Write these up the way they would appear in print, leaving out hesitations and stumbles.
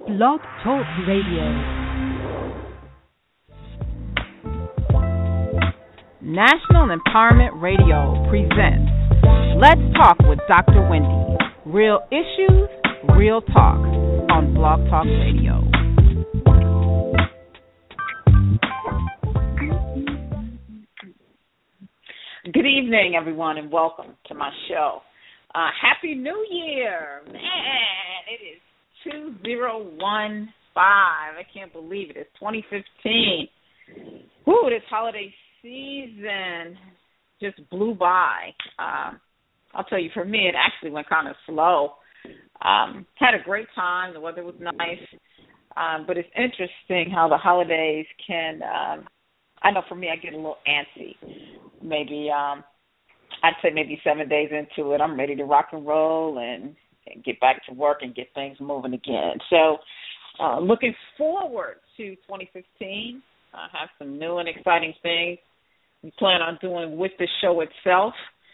Blog Talk Radio. National Empowerment Radio presents Let's Talk with Dr. Wendy. Real issues, real talk on Blog Talk Radio. Good evening, everyone, and welcome to my show. Happy New Year. Man, it is 2015. I can't believe it. It's 2015. Woo, this holiday season just blew by. I'll tell you, for me, it actually went kind of slow. Had a great time. The weather was nice. But it's interesting how the holidays can, I know for me, I get a little antsy. Maybe, I'd say maybe 7 days into it, I'm ready to rock and roll and get back to work and get things moving again. So looking forward to 2015. I have some new and exciting things we plan on doing with the show itself.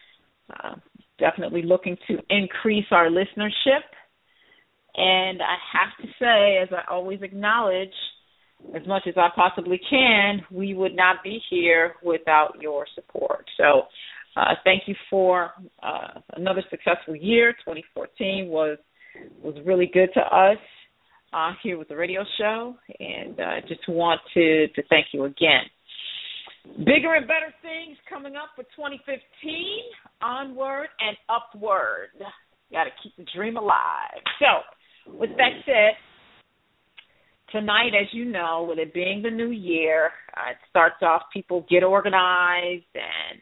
Definitely looking to increase our listenership. And I have to say, as I always acknowledge, as much as I possibly can, we would not be here without your support. So thank you for another successful year. 2014 was really good to us here with the radio show, and I just want to thank you again. Bigger and better things coming up for 2015, onward and upward. Got to keep the dream alive. So with that said, tonight, as you know, with it being the new year, it starts off, people get organized and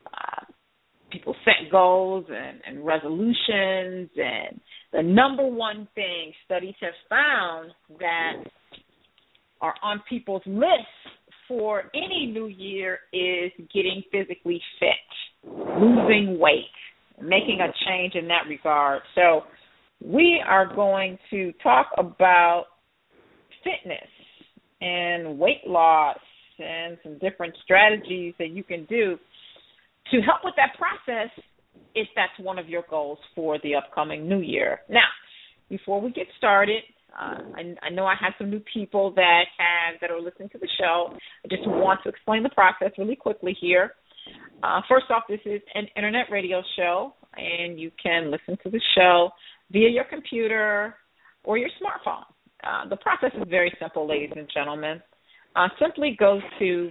people set goals and resolutions. And the number one thing studies have found that are on people's lists for any new year is getting physically fit, losing weight, making a change in that regard. So we are going to talk about fitness and weight loss and some different strategies that you can do to help with that process if that's one of your goals for the upcoming new year. Now, before we get started, I know I have some new people that are listening to the show. I just want to explain the process really quickly here. First off, this is an internet radio show, and you can listen to the show via your computer or your smartphone. The process is very simple, ladies and gentlemen. Simply go to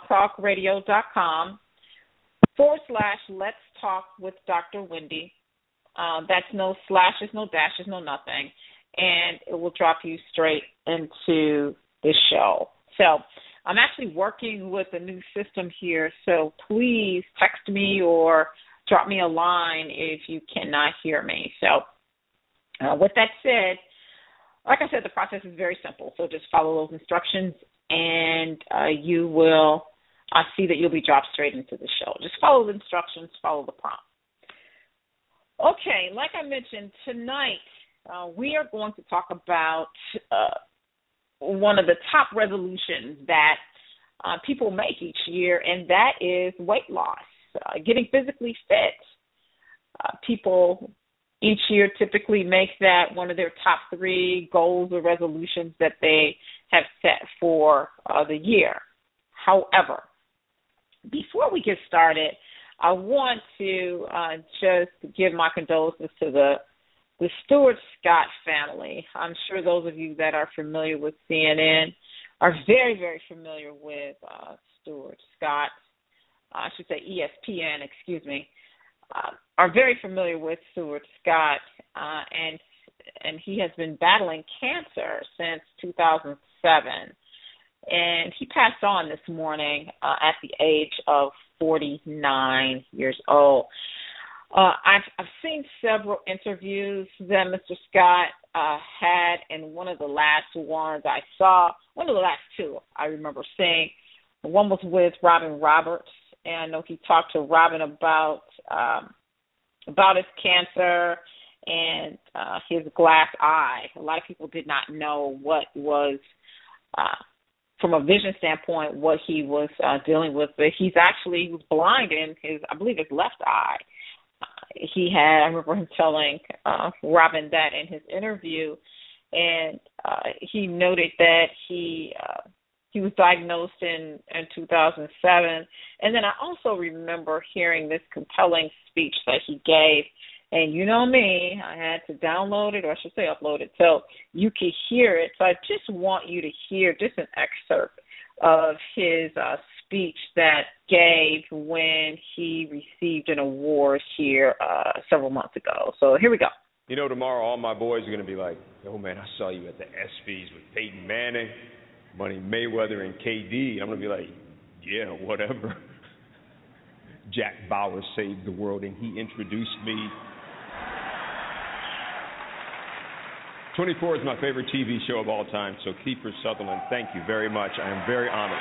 blogtalkradio.com/Let's Talk with Dr. Wendy. That's no slashes, no dashes, no nothing. And it will drop you straight into the show. So I'm actually working with a new system here, so please text me or drop me a line if you cannot hear me. So with that said, like I said, the process is very simple. So just follow those instructions, and you will see that you'll be dropped straight into the show. Just follow the instructions, follow the prompt. Okay, like I mentioned, tonight we are going to talk about one of the top resolutions that people make each year, and that is weight loss, getting physically fit. People each year typically make that one of their top 3 goals or resolutions that they have set for the year. However, before we get started, I want to just give my condolences to the Stuart Scott family. I'm sure those of you that are familiar with CNN are very, very familiar with Stuart Scott. I should say ESPN, excuse me. Are very familiar with Stuart Scott, and he has been battling cancer since 2007. And he passed on this morning at the age of 49 years old. I've seen several interviews that Mr. Scott had, and one of the last ones I saw, one of the last 2 I remember seeing, one was with Robin Roberts, and I know he talked to Robin about his cancer and his glass eye. A lot of people did not know what was, from a vision standpoint, what he was dealing with. But he was blind in I believe his left eye. I remember him telling Robin that in his interview, and he noted that he was diagnosed in 2007. And then I also remember hearing this compelling speech that he gave. And you know me, I had to download it, or I should say upload it, so you can hear it. So I just want you to hear just an excerpt of his speech that gave when he received an award here several months ago. So here we go. You know, tomorrow all my boys are going to be like, "Oh, man, I saw you at the ESPYs with Peyton Manning, Money Mayweather, and KD." I'm going to be like, "Yeah, whatever." Jack Bauer saved the world, and he introduced me. 24 is my favorite TV show of all time, so Kiefer Sutherland, thank you very much. I am very honored.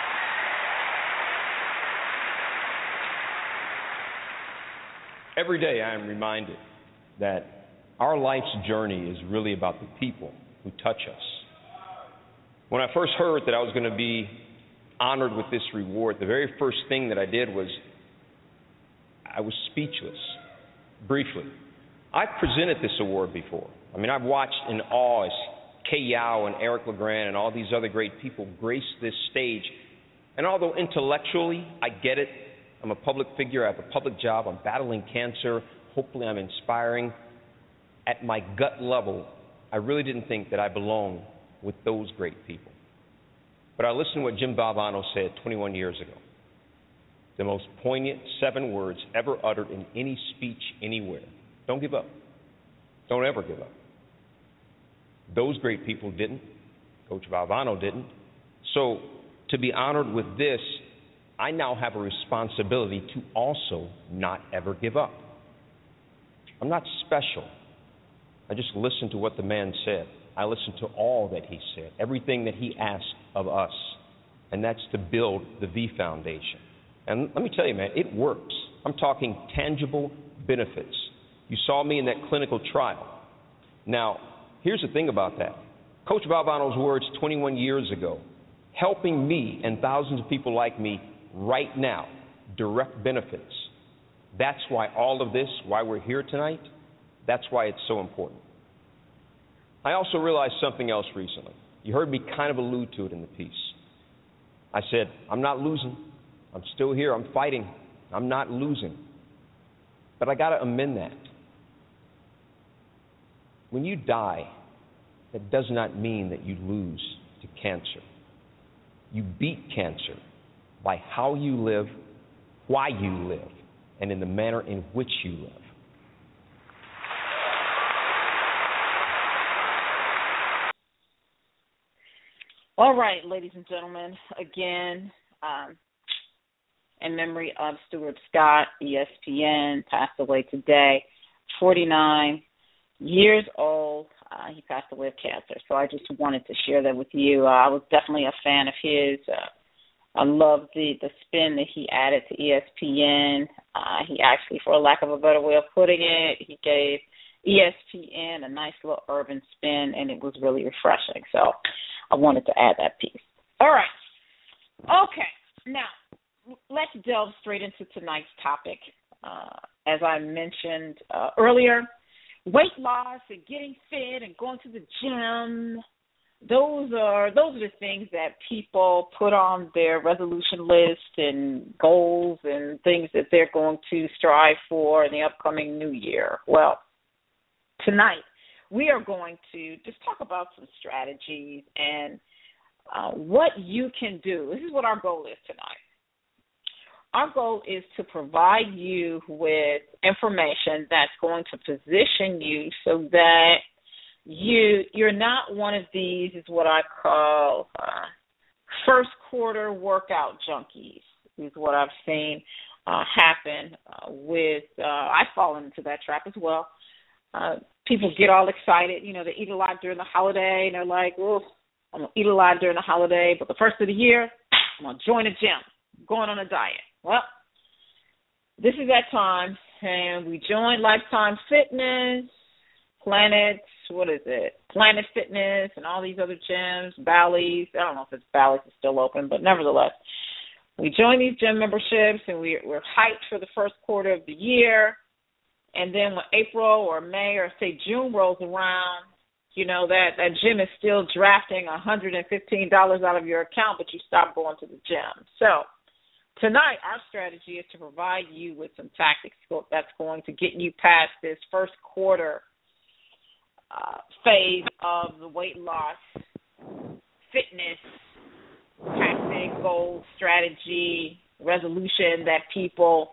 Every day I am reminded that our life's journey is really about the people who touch us. When I first heard that I was going to be honored with this reward, the very first thing that I did was I was speechless, briefly. I've presented this award before. I mean, I've watched in awe as Kay Yow and Eric LeGrand and all these other great people grace this stage. And although intellectually I get it, I'm a public figure, I have a public job, I'm battling cancer, hopefully I'm inspiring. At my gut level, I really didn't think that I belonged with those great people. But I listened to what Jim Valvano said 21 years ago. The most poignant 7 words ever uttered in any speech anywhere. Don't give up. Don't ever give up. Those great people didn't. Coach Valvano didn't. So to be honored with this, I now have a responsibility to also not ever give up. I'm not special. I just listened to what the man said. I listened to all that he said, everything that he asked of us, and that's to build the V Foundation. And let me tell you, man, it works. I'm talking tangible benefits. You saw me in that clinical trial. Now, here's the thing about that. Coach Valvano's words 21 years ago, helping me and thousands of people like me right now, direct benefits. That's why all of this, why we're here tonight, that's why it's so important. I also realized something else recently. You heard me kind of allude to it in the piece. I said, I'm not losing. I'm still here. I'm fighting. I'm not losing. But I got to amend that. When you die, that does not mean that you lose to cancer. You beat cancer by how you live, why you live, and in the manner in which you live. All right, ladies and gentlemen, again, in memory of Stuart Scott, ESPN, passed away today, 49 years old. He passed away of cancer, so I just wanted to share that with you. I was definitely a fan of his. I loved the spin that he added to ESPN. He actually, for lack of a better way of putting it, he gave ESPN a nice little urban spin, and it was really refreshing. So I wanted to add that piece. All right. Okay. Now, let's delve straight into tonight's topic. As I mentioned earlier, weight loss and getting fit and going to the gym, those are the things that people put on their resolution list and goals and things that they're going to strive for in the upcoming new year. Well, tonight we are going to just talk about some strategies and what you can do. This is what our goal is tonight. Our goal is to provide you with information that's going to position you so that you're not one of these, is what I call first quarter workout junkies, is what I've seen happen with, I've fallen into that trap as well. People get all excited, they eat a lot during the holiday, and they're like, oh, I'm going to eat a lot during the holiday, but the first of the year, I'm going to join a gym, I'm going on a diet. Well, this is that time, and we joined Lifetime Fitness, Planet Fitness, and all these other gyms, Bally's. I don't know if Bally's is still open, but nevertheless, we joined these gym memberships, and we're hyped for the first quarter of the year. And then when April or May or say June rolls around, that gym is still drafting $115 out of your account, but you stop going to the gym. So tonight, our strategy is to provide you with some tactics that's going to get you past this first quarter phase of the weight loss, fitness, tactic, goal, strategy, resolution that people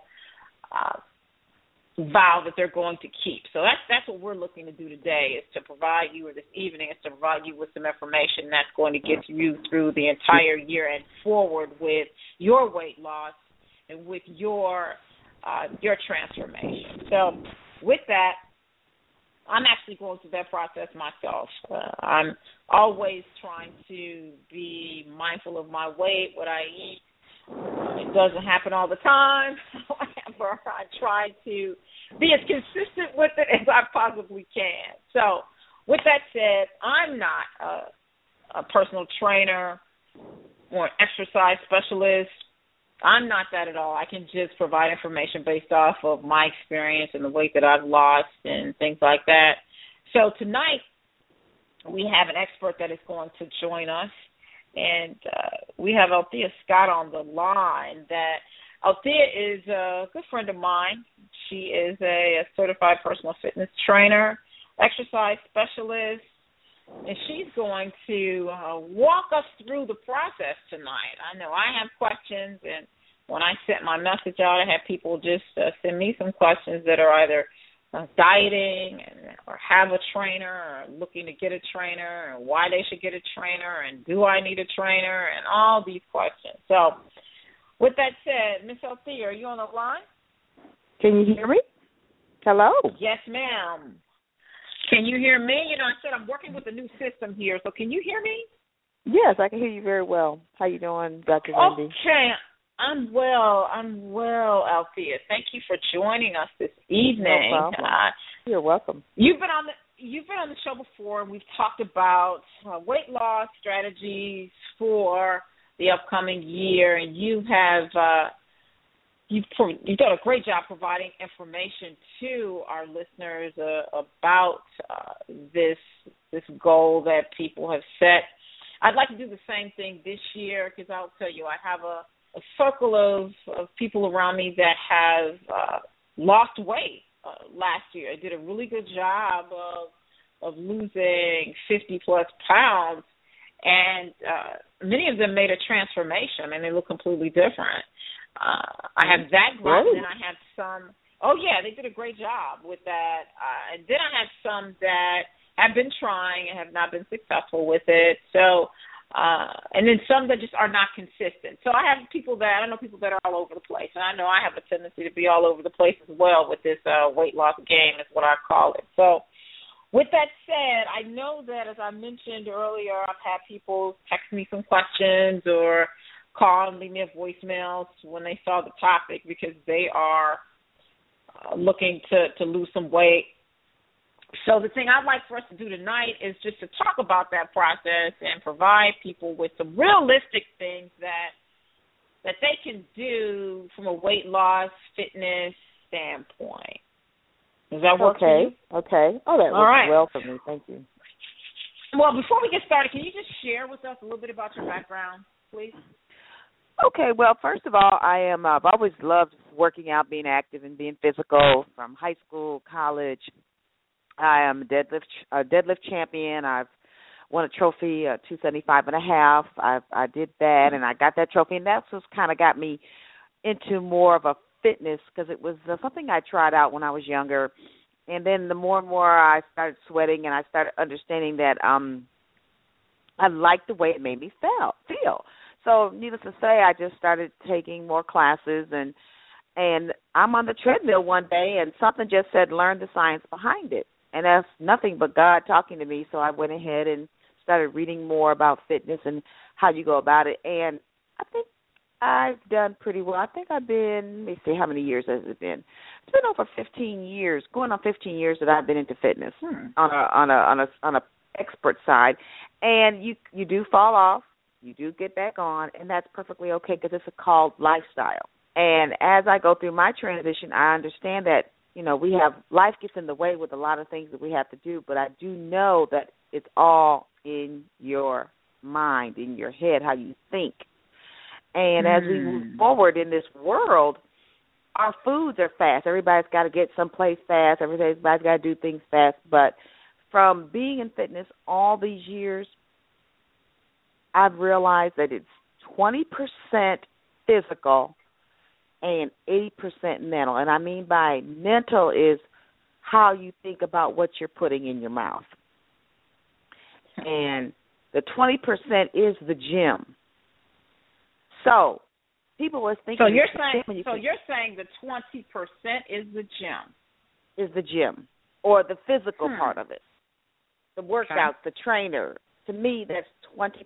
vow that they're going to keep. So that's what we're looking to do today, is to provide you, or this evening, is to provide you with some information that's going to get you through the entire year and forward with your weight loss and with your transformation. So with that, I'm actually going through that process myself. I'm always trying to be mindful of my weight, what I eat. It doesn't happen all the time. However, I try to be as consistent with it as I possibly can. So with that said, I'm not a personal trainer or an exercise specialist. I'm not that at all. I can just provide information based off of my experience and the weight that I've lost and things like that. So tonight we have an expert that is going to join us, and we have Althea Scott on the line. Althea is a good friend of mine. She is a certified personal fitness trainer, exercise specialist, and she's going to walk us through the process tonight. I know I have questions, and when I sent my message out, I had people just send me some questions that are either dieting or have a trainer or looking to get a trainer, and why they should get a trainer, and do I need a trainer, and all these questions. So with that said, Miss Althea, are you on the line? Can you hear me? Hello? Yes, ma'am. Can you hear me? I said I'm working with a new system here, so can you hear me? Yes, I can hear you very well. How you doing, Dr. Wendy? Okay, I'm well, Althea. Thank you for joining us this evening. No problem. You're welcome. You've been on the show before, and we've talked about weight loss strategies for the upcoming year, and you've done a great job providing information to our listeners about this goal that people have set. I'd like to do the same thing this year, because I'll tell you, I have a circle of people around me that have lost weight last year. I did a really good job of losing 50-plus pounds, and many of them made a transformation, and they look completely different. I have that group, and then I have some. Oh yeah, they did a great job with that. And then I have some that have been trying and have not been successful with it. So, and then some that just are not consistent. So I know people that are all over the place, and I know I have a tendency to be all over the place as well with this weight loss game, is what I call it. So, with that said, I know that, as I mentioned earlier, I've had people text me some questions or call and leave me a voicemail when they saw the topic, because they are looking to lose some weight. So the thing I'd like for us to do tonight is just to talk about that process and provide people with some realistic things that they can do from a weight loss fitness standpoint. Does that work for you? Okay. Oh, that works well for me. Thank you. Well, before we get started, can you just share with us a little bit about your background, please? Okay. Well, first of all, I've always loved working out, being active, and being physical from high school, college. I am a deadlift champion. I've won a trophy, 275.5. I did that, and I got that trophy, and that's just kind of got me into more of a fitness, because it was something I tried out when I was younger. And then the more and more I started sweating, and I started understanding that I liked the way it made me feel. So needless to say, I just started taking more classes, and I'm on the treadmill one day, and something just said, learn the science behind it. And that's nothing but God talking to me, so I went ahead and started reading more about fitness and how you go about it. And I think I've done pretty well. I think I've been, let me see, how many years has it been? It's been over 15 years, going on 15 years that I've been into fitness on a expert side. And you do fall off, you do get back on, and that's perfectly okay, because it's called lifestyle. And as I go through my transition, I understand that we have life gets in the way with a lot of things that we have to do, but I do know that it's all in your mind, in your head, how you think. And as we move forward in this world, our foods are fast. Everybody's got to get someplace fast. Everybody's got to do things fast. But from being in fitness all these years, I've realized that it's 20% physical and 80% mental. And I mean by mental is how you think about what you're putting in your mouth. And the 20% is the gym. So people was thinking. So you're saying the 20% is the gym. Is the gym or the physical part of it, the workouts, the trainer. To me, that's 20%.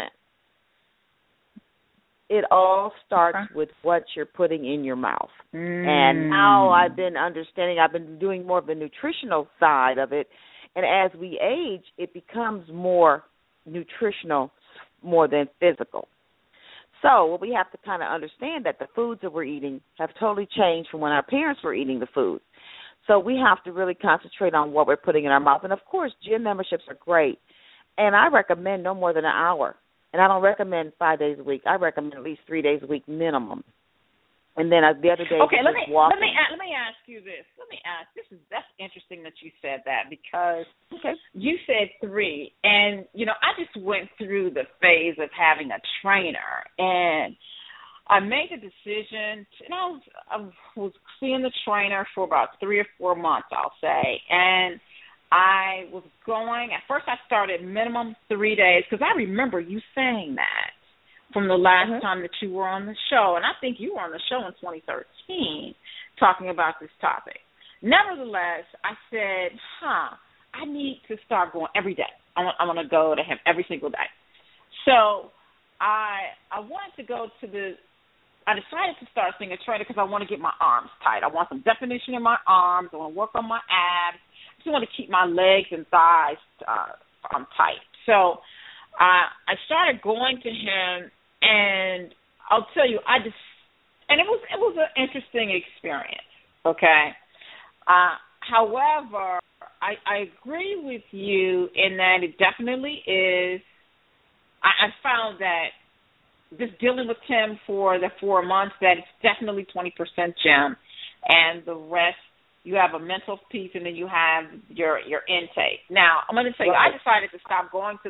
It all starts with what you're putting in your mouth. And now I've been doing more of the nutritional side of it. And as we age, it becomes more nutritional more than physical. So what we have to kind of understand that the foods that we're eating have totally changed from when our parents were eating the food. So we have to really concentrate on what we're putting in our mouth. And, of course, gym memberships are great. And I recommend no more than an hour. And I don't recommend 5 days a week. I recommend at least 3 days a week minimum. And then the other day, okay. Let me ask you this. That's interesting that you said that because you said 3, and I just went through the phase of having a trainer, and I made a decision. I was seeing the trainer for about 3 or 4 months, I'll say, and I was going. At first, I started minimum 3 days because I remember you saying that from the last time that you were on the show. And I think you were on the show in 2013 talking about this topic. Nevertheless, I said, I need to start going every day. I want to go to him every single day. So I wanted to go to I decided to start seeing a trainer because I want to get my arms tight. I want some definition in my arms. I want to work on my abs. I just want to keep my legs and thighs tight. So I started going to him, and I'll tell you, it was an interesting experience. Okay. However, I agree with you in that it definitely is. I found that just dealing with him for the 4 months, that it's definitely 20% gym, and the rest you have a mental piece, and then you have your intake. Now, I'm going to tell you, I decided to stop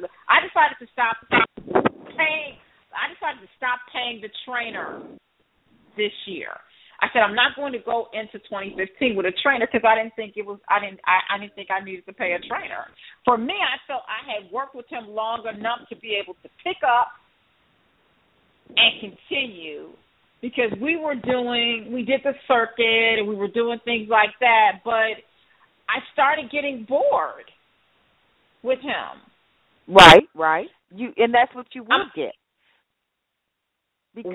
paying the trainer this year. I said I'm not going to go into 2015 with a trainer because I didn't think I needed to pay a trainer. For me, I felt I had worked with him long enough to be able to pick up and continue, because we did the circuit and we were doing things like that, but I started getting bored with him. Right. And that's what you would get. Because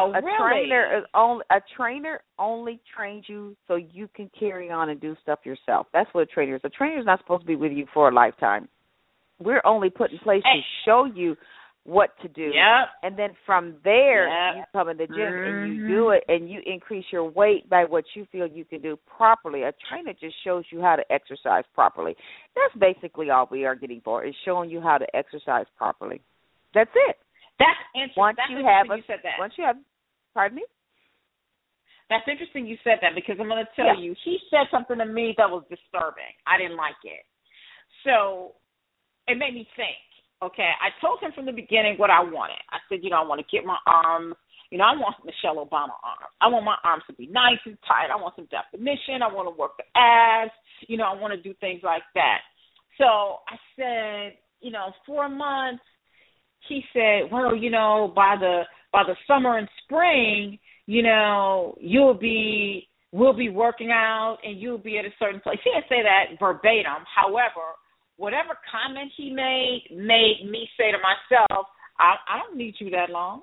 a trainer only trains you so you can carry on and do stuff yourself. That's what a trainer is. A trainer is not supposed to be with you for a lifetime. We're only put in place to show you what to do. And then from there, you come in the gym and you do it, and you increase your weight by what you feel you can do properly. A trainer just shows you how to exercise properly. That's basically all we are getting for, is showing you how to exercise properly. That's it. That's interesting. Pardon me? That's interesting you said that, because I'm going to tell you, he said something to me that was disturbing. I didn't like it. So it made me think. Okay, I told him from the beginning what I wanted. I said, I want to get my arms, I want Michelle Obama arms. I want my arms to be nice and tight. I want some definition. I want to work the abs. I want to do things like that. So I said, 4 months. He said, well, by the summer and spring, we'll be working out and you'll be at a certain place. He didn't say that verbatim. However, whatever comment he made me say to myself, I don't need you that long.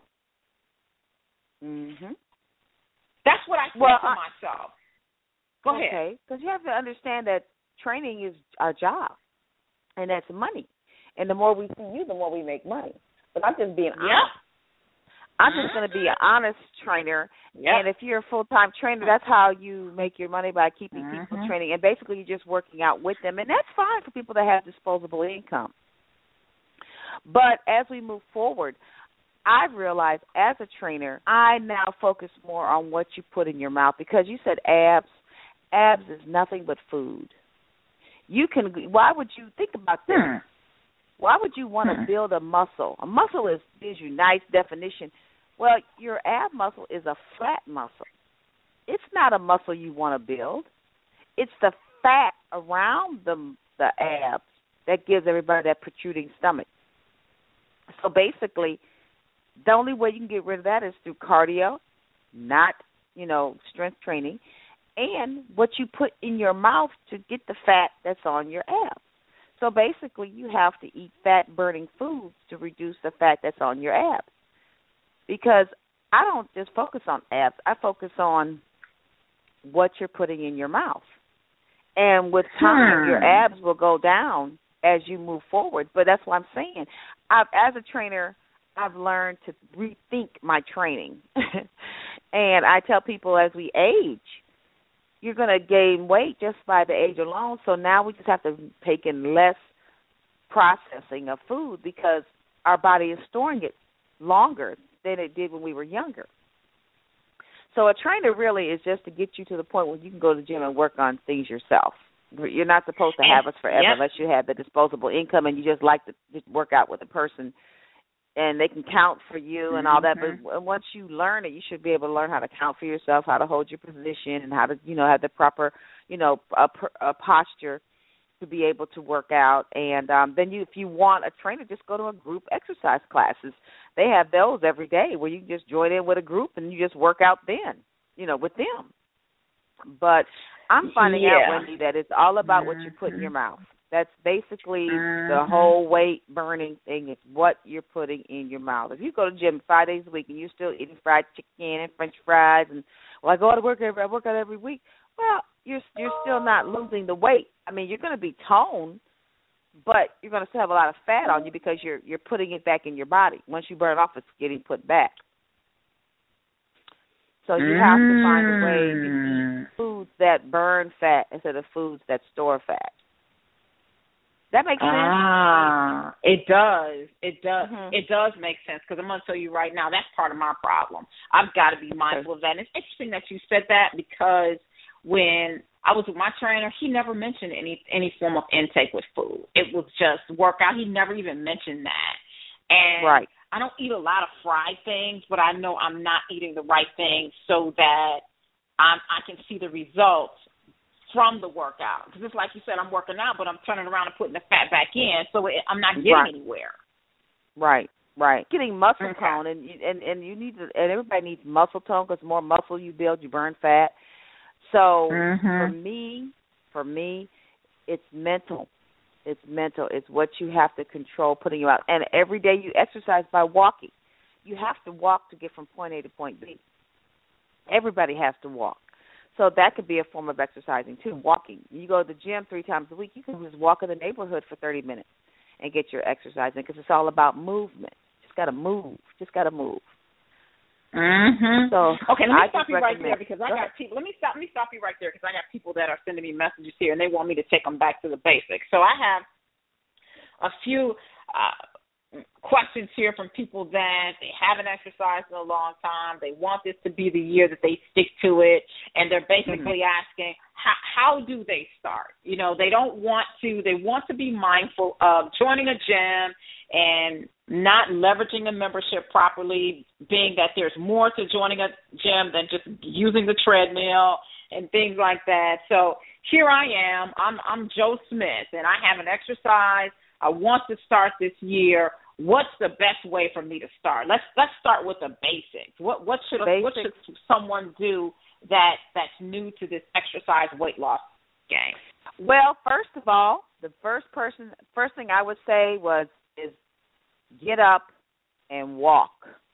Mhm. That's what I said to myself. Go ahead. Okay, because you have to understand that training is our job, and that's money. And the more we see you, the more we make money. But I'm just being honest. I'm just going to be an honest trainer. Yep. And if you're a full-time trainer, that's how you make your money, by keeping people training. And basically you're just working out with them. And that's fine for people that have disposable income. But as we move forward, I've realized as a trainer, I now focus more on what you put in your mouth, because you said abs. Abs is nothing but food. Why would you think about this? Why would you want to build a muscle? A muscle gives you nice definition. Well, your ab muscle is a flat muscle. It's not a muscle you want to build. It's the fat around the abs that gives everybody that protruding stomach. So basically, the only way you can get rid of that is through cardio, not, strength training, and what you put in your mouth to get the fat that's on your abs. So basically, you have to eat fat-burning foods to reduce the fat that's on your abs. Because I don't just focus on abs. I focus on what you're putting in your mouth. And with time, your abs will go down as you move forward. But that's what I'm saying. As a trainer, I've learned to rethink my training. And I tell people, as we age, you're going to gain weight just by the age alone. So now we just have to take in less processing of food, because our body is storing it longer than it did when we were younger. So a trainer really is just to get you to the point where you can go to the gym and work on things yourself. You're not supposed to have us forever unless you have the disposable income and you just like to just work out with a person and they can count for you and all that. But once you learn it, you should be able to learn how to count for yourself, how to hold your position, and how to, have the proper, posture to be able to work out. And then if you want a trainer, just go to a group exercise classes. They have those every day where you can just join in with a group and you just work out then, with them. But I'm finding out, Wendy, that it's all about what you put in your mouth. That's basically the whole weight-burning thing, is what you're putting in your mouth. If you go to the gym 5 days a week and you're still eating fried chicken and French fries, and, I go to work I work out every week, well, you're still not losing the weight. I mean, you're going to be toned, but you're going to still have a lot of fat on you because you're putting it back in your body. Once you burn it off, it's getting put back. So you have to find a way to eat foods that burn fat instead of foods that store fat. That makes sense? It does. It does. It does make sense, because I'm going to tell you right now, that's part of my problem. I've got to be mindful of that. And it's interesting that you said that, because when I was with my trainer, he never mentioned any form of intake with food. It was just workout. He never even mentioned that. And I don't eat a lot of fried things, but I know I'm not eating the right things so that I can see the results from the workout. Because it's like you said, I'm working out, but I'm turning around and putting the fat back in, so I'm not getting anywhere. Right. Getting muscle tone, and you need to, and everybody needs muscle tone, because the more muscle you build, you burn fat. So for me, it's mental. It's mental. It's what you have to control putting you out. And every day you exercise by walking. You have to walk to get from point A to point B. Everybody has to walk. So that could be a form of exercising too, walking. You go to the gym 3 times a week, you can just walk in the neighborhood for 30 minutes and get your exercise in, because it's all about movement. Just got to move. So, okay, let me stop you right there, because I got people. Let me stop you right there, because I got people that are sending me messages here, and they want me to take them back to the basics. So I have a few questions here from people that they haven't exercised in a long time. They want this to be the year that they stick to it, and they're basically asking, how do they start? They don't want to. They want to be mindful of joining a gym and not leveraging a membership properly, being that there's more to joining a gym than just using the treadmill and things like that. So here I am. I'm Joe Smith, and I have an exercise I want to start this year. What's the best way for me to start? Let's start with the basics. What should someone do that's new to this exercise weight loss game? Well, first of all, the first thing I would say is get up and walk.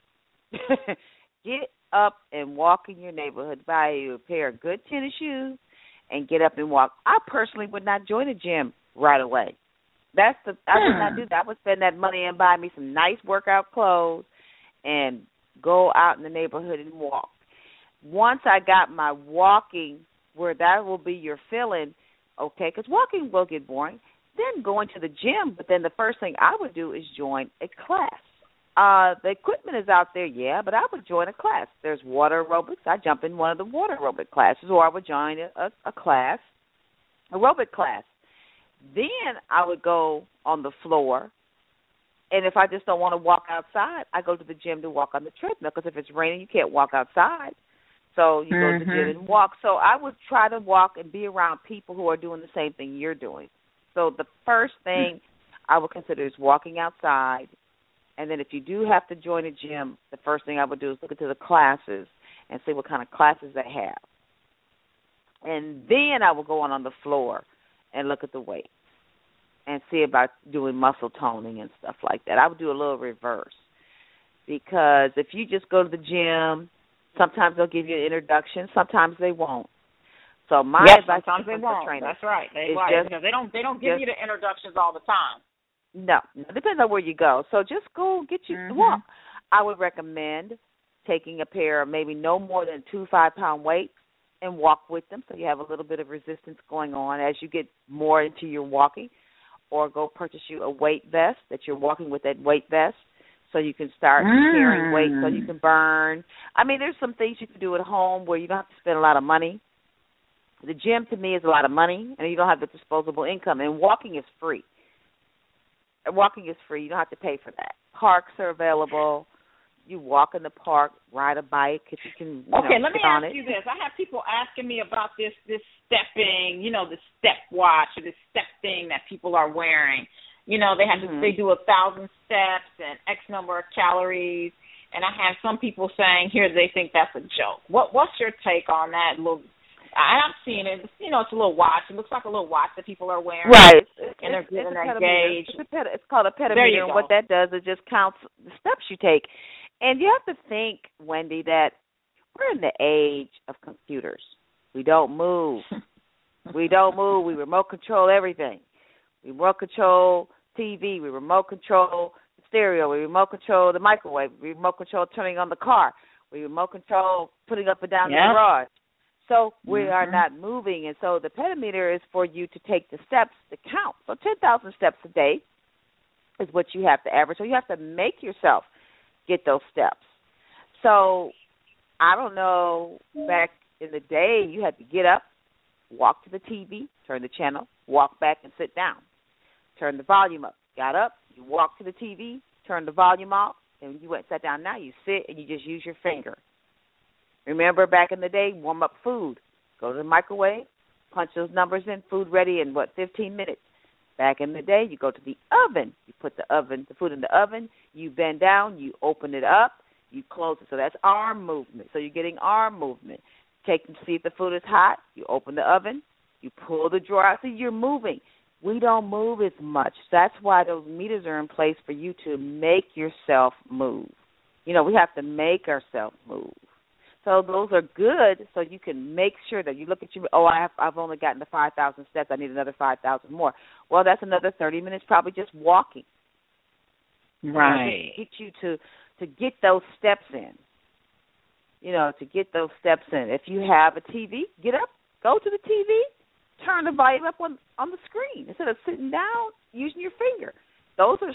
Get up and walk in your neighborhood. Buy you a pair of good tennis shoes and get up and walk. I personally would not join a gym right away. I would not do that. I would spend that money and buy me some nice workout clothes and go out in the neighborhood and walk. Once I got my walking where that will be your feeling, okay, because walking will get boring, then going to the gym, but then the first thing I would do is join a class. The equipment is out there, yeah, but I would join a class. There's water aerobics. I jump in one of the water aerobic classes, or I would join a class, aerobic class. Then I would go on the floor, and if I just don't want to walk outside, I go to the gym to walk on the treadmill, because if it's raining, you can't walk outside. So you go to the gym and walk. So I would try to walk and be around people who are doing the same thing you're doing. So the first thing I would consider is walking outside. And then if you do have to join a gym, the first thing I would do is look into the classes and see what kind of classes they have. And then I would go on the floor and look at the weights and see about doing muscle toning and stuff like that. I would do a little reverse, because if you just go to the gym, sometimes they'll give you an introduction, sometimes they won't. So my advice sometimes they won't. Trainers, that's right. Because they don't give you the introductions all the time. No, it depends on where you go. So just go get you to walk. I would recommend taking a pair of maybe no more than 2 5-pound weights and walk with them, so you have a little bit of resistance going on as you get more into your walking. Or go purchase you a weight vest that you're walking with, that weight vest, so you can start carrying weight so you can burn. I mean, there's some things you can do at home where you don't have to spend a lot of money. The gym, to me, is a lot of money, and you don't have the disposable income. And walking is free. Walking is free. You don't have to pay for that. Parks are available. You walk in the park, ride a bike if you can. Okay, let me ask you this. I have people asking me about this stepping, the step watch or this step thing that people are wearing. They have they do 1,000 steps and X number of calories, and I have some people saying here they think that's a joke. What's your take on that? I've seen it. It's a little watch. It looks like a little watch that people are wearing. Right. And they're getting that gauge. It's called a pedometer, and what that does is just counts the steps you take. And you have to think, Wendy, that we're in the age of computers. We don't move. We remote control everything. We remote control TV. We remote control the stereo. We remote control the microwave. We remote control turning on the car. We remote control putting up and down the garage. So we are not moving. And so the pedometer is for you to take the steps to count. So 10,000 steps a day is what you have to average. So you have to make yourself get those steps. So I don't know, back in the day, you had to get up, walk to the TV, turn the channel, walk back and sit down, turn the volume up. Got up, you walk to the TV, turn the volume off, and you went and sat down. Now you sit and you just use your finger. Remember back in the day, warm up food. Go to the microwave, punch those numbers in, food ready in, 15 minutes. Back in the day, you go to the oven. You put the food in the oven, you bend down, you open it up, you close it. So that's arm movement. So you're getting arm movement. Take and see if the food is hot. You open the oven, you pull the drawer out. So you're moving. We don't move as much. That's why those meters are in place, for you to make yourself move. We have to make ourselves move. So those are good, so you can make sure that you look at I've only gotten to 5,000 steps. I need another 5,000 more. Well, that's another 30 minutes probably just walking. Right. To get you to get those steps in. To get those steps in. If you have a TV, get up, go to the TV, turn the volume up on the screen. Instead of sitting down, using your finger. Those are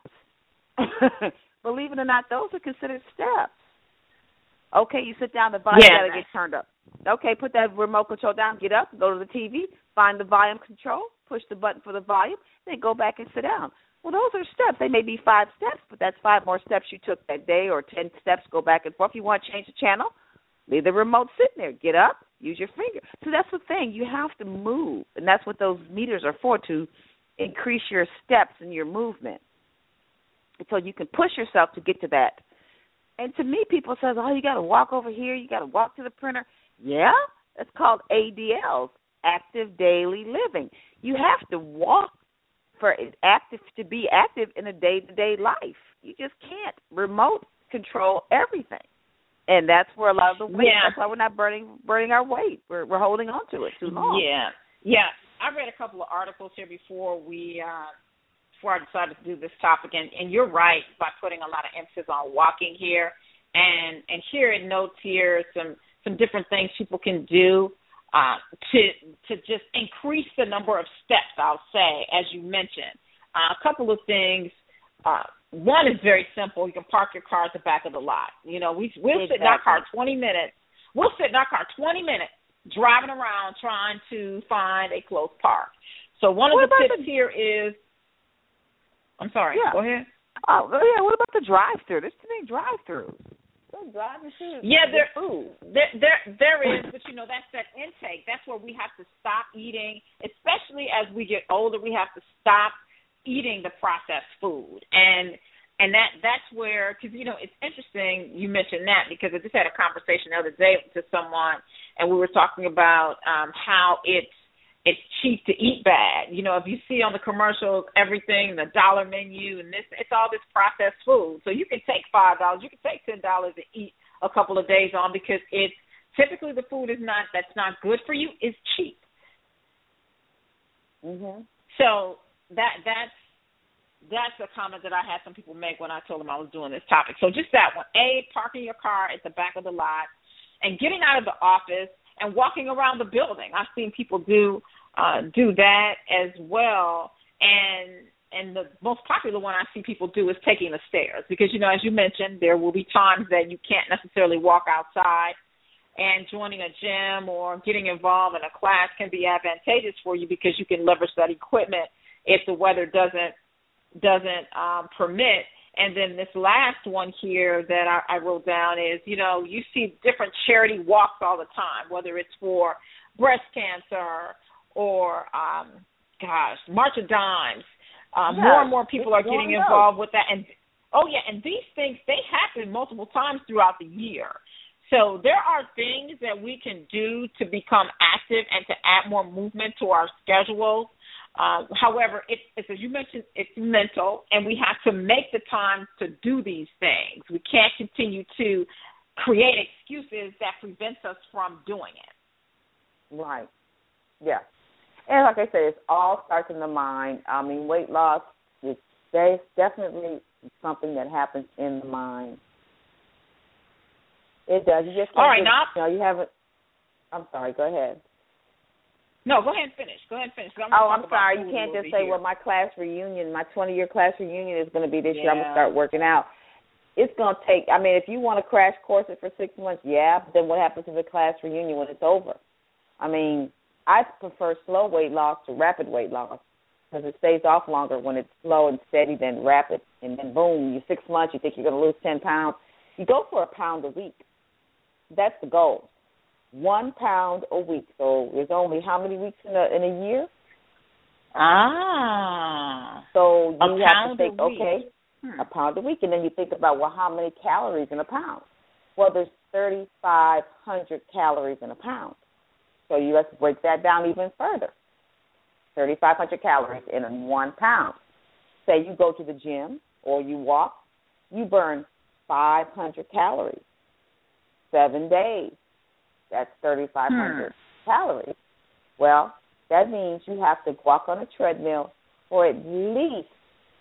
steps. Believe it or not, those are considered steps. Okay, you sit down, the volume got to get turned up. Okay, put that remote control down, get up, go to the TV, find the volume control, push the button for the volume, then go back and sit down. Well, those are steps. They may be 5 steps, but that's 5 more steps you took that day, or 10 steps, go back and forth. If you want to change the channel, leave the remote sitting there. Get up, use your finger. So that's the thing. You have to move, and that's what those meters are for, to increase your steps and your movement. And so you can push yourself to get to that. And to me, people say, you got to walk over here, you got to walk to the printer. Yeah, that's called ADLs, active daily living. You have to walk to be active in a day-to-day life. You just can't remote control everything. And that's where a lot of the weight, that's why we're not burning our weight. We're holding on to it too long. Yeah. I read a couple of articles here before I decided to do this topic, and you're right by putting a lot of emphasis on walking here. and here it notes here some different things people can do to just increase the number of steps, I'll say, as you mentioned. A couple of things. One is very simple. You can park your car at the back of the lot. You know, we'll sit in our car 20 minutes. We'll sit in our car 20 minutes driving around trying to find a close park. So one of the tips here is, I'm sorry, go ahead. Oh, yeah, what about the drive-through? There's too many drive-throughs. Yeah, there is, but you know, that's that intake. That's where we have to stop eating, especially as we get older. We have to stop eating the processed food, and that's where, because you know, it's interesting you mentioned that, because I just had a conversation the other day to someone, and we were talking about how it's cheap to eat bad. You know, if you see on the commercials everything, the dollar menu, and it's all this processed food. So you can take $5, you can take $10 and eat a couple of days on, because it's typically the food that's not good for you is cheap. Mhm. So that's a comment that I had some people make when I told them I was doing this topic. So just that one: parking your car at the back of the lot, and getting out of the office and walking around the building. I've seen people do that as well. And the most popular one I see people do is taking the stairs, because, you know, as you mentioned, there will be times that you can't necessarily walk outside, and joining a gym or getting involved in a class can be advantageous for you, because you can leverage that equipment if the weather doesn't permit. And then this last one here that I wrote down is, you know, you see different charity walks all the time, whether it's for breast cancer or, March of Dimes. More and more people are getting involved with that. And, and these things, they happen multiple times throughout the year. So there are things that we can do to become active and to add more movement to our schedule. However, it's, as you mentioned, it's mental, and we have to make the time to do these things. We can't continue to create excuses that prevents us from doing it. Right. Yeah. And like I said, it all starts in the mind. I mean, weight loss is definitely something that happens in the mind. It does. You just all right, now. No, you haven't. I'm sorry. Go ahead. No, go ahead and finish. I'm sorry. You can't just say, well, my class reunion, my 20-year class reunion is going to be this year. I'm going to start working out. It's going to take, I mean, if you want to crash course it for 6 months, but then what happens to the class reunion when it's over? I mean, I prefer slow weight loss to rapid weight loss, because it stays off longer when it's slow and steady than rapid. And then, boom, you're 6 months, you think you're going to lose 10 pounds. You go for a pound a week. That's the goal. 1 pound a week. So there's only how many weeks in a year? So you have to think, a pound a week. And then you think about, well, how many calories in a pound? Well, there's 3,500 calories in a pound. So you have to break that down even further. 3,500 calories in 1 pound. Say you go to the gym or you walk, you burn 500 calories. 7 days. That's 3,500 calories. Well, that means you have to walk on a treadmill for at least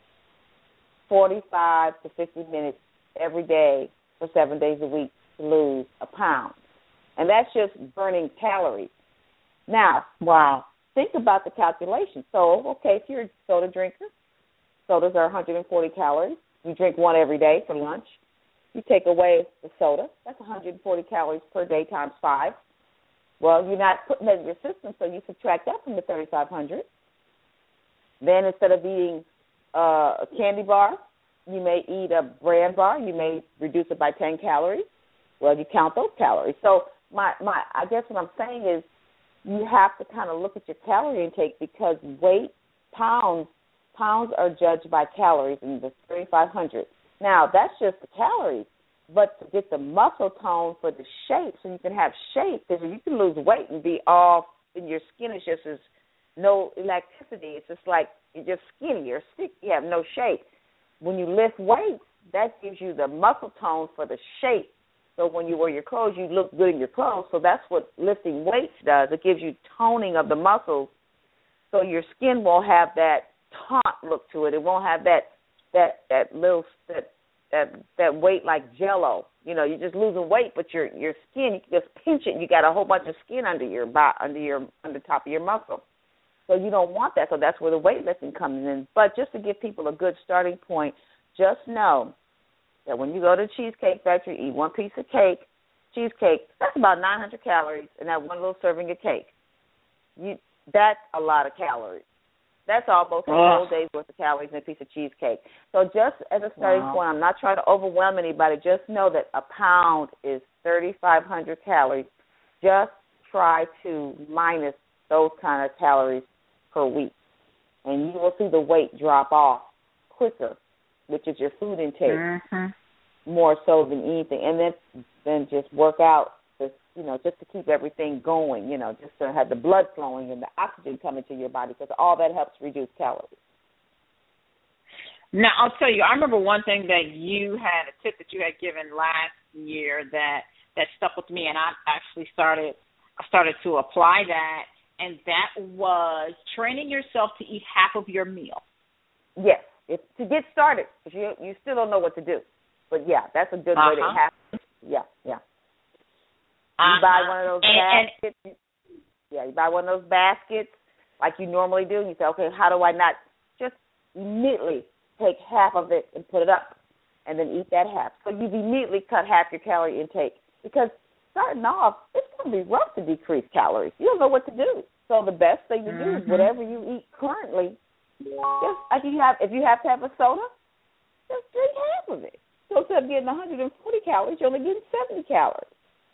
45 to 50 minutes every day for 7 days a week to lose a pound. And that's just burning calories. Now, think about the calculation. So, if you're a soda drinker, sodas are 140 calories. You drink one every day for lunch. You take away the soda, that's 140 calories per day times 5. Well, you're not putting that in your system, so you subtract that from the 3,500. Then instead of eating a candy bar, you may eat a bran bar. You may reduce it by 10 calories. Well, you count those calories. So I guess what I'm saying is you have to kind of look at your calorie intake, because pounds are judged by calories, and the 3,500. Now, that's just the calories, but to get the muscle tone for the shape, so you can have shape, because you can lose weight and be off, and your skin is just no elasticity. It's just like you're just skinny or sick. You have no shape. When you lift weights, that gives you the muscle tone for the shape. So when you wear your clothes, you look good in your clothes. So that's what lifting weights does. It gives you toning of the muscles, so your skin won't have that taut look to it. It won't have that that weight like Jell-O. You know, you're just losing weight, but your skin, you can just pinch it. You got a whole bunch of skin under top of your muscle. So you don't want that. So that's where the weightlifting comes in. But just to give people a good starting point, just know that when you go to Cheesecake Factory, eat one piece of cheesecake, that's about 900 calories in that one little serving of cake. That's a lot of calories. That's almost a whole day's worth of calories in a piece of cheesecake. So just as a starting point, I'm not trying to overwhelm anybody. Just know that a pound is 3,500 calories. Just try to minus those kind of calories per week, and you will see the weight drop off quicker, which is your food intake, more so than anything. And then just work out, just to keep everything going, just to have the blood flowing and the oxygen coming to your body, because all that helps reduce calories. Now, I'll tell you, I remember one thing that you had, a tip that you had given last year that stuck with me, and I actually started to apply that, and that was training yourself to eat half of your meal. Yes, to get started, because you still don't know what to do. But, yeah, that's a good way to have. Yeah. You buy one of those baskets. You buy one of those baskets like you normally do, and you say, okay, how do I not just immediately take half of it and put it up and then eat that half? So you've immediately cut half your calorie intake, because starting off, it's going to be rough to decrease calories. You don't know what to do. So the best thing to do is whatever you eat currently, just like if you have to have a soda, just drink half of it. So instead of getting 140 calories, you're only getting 70 calories.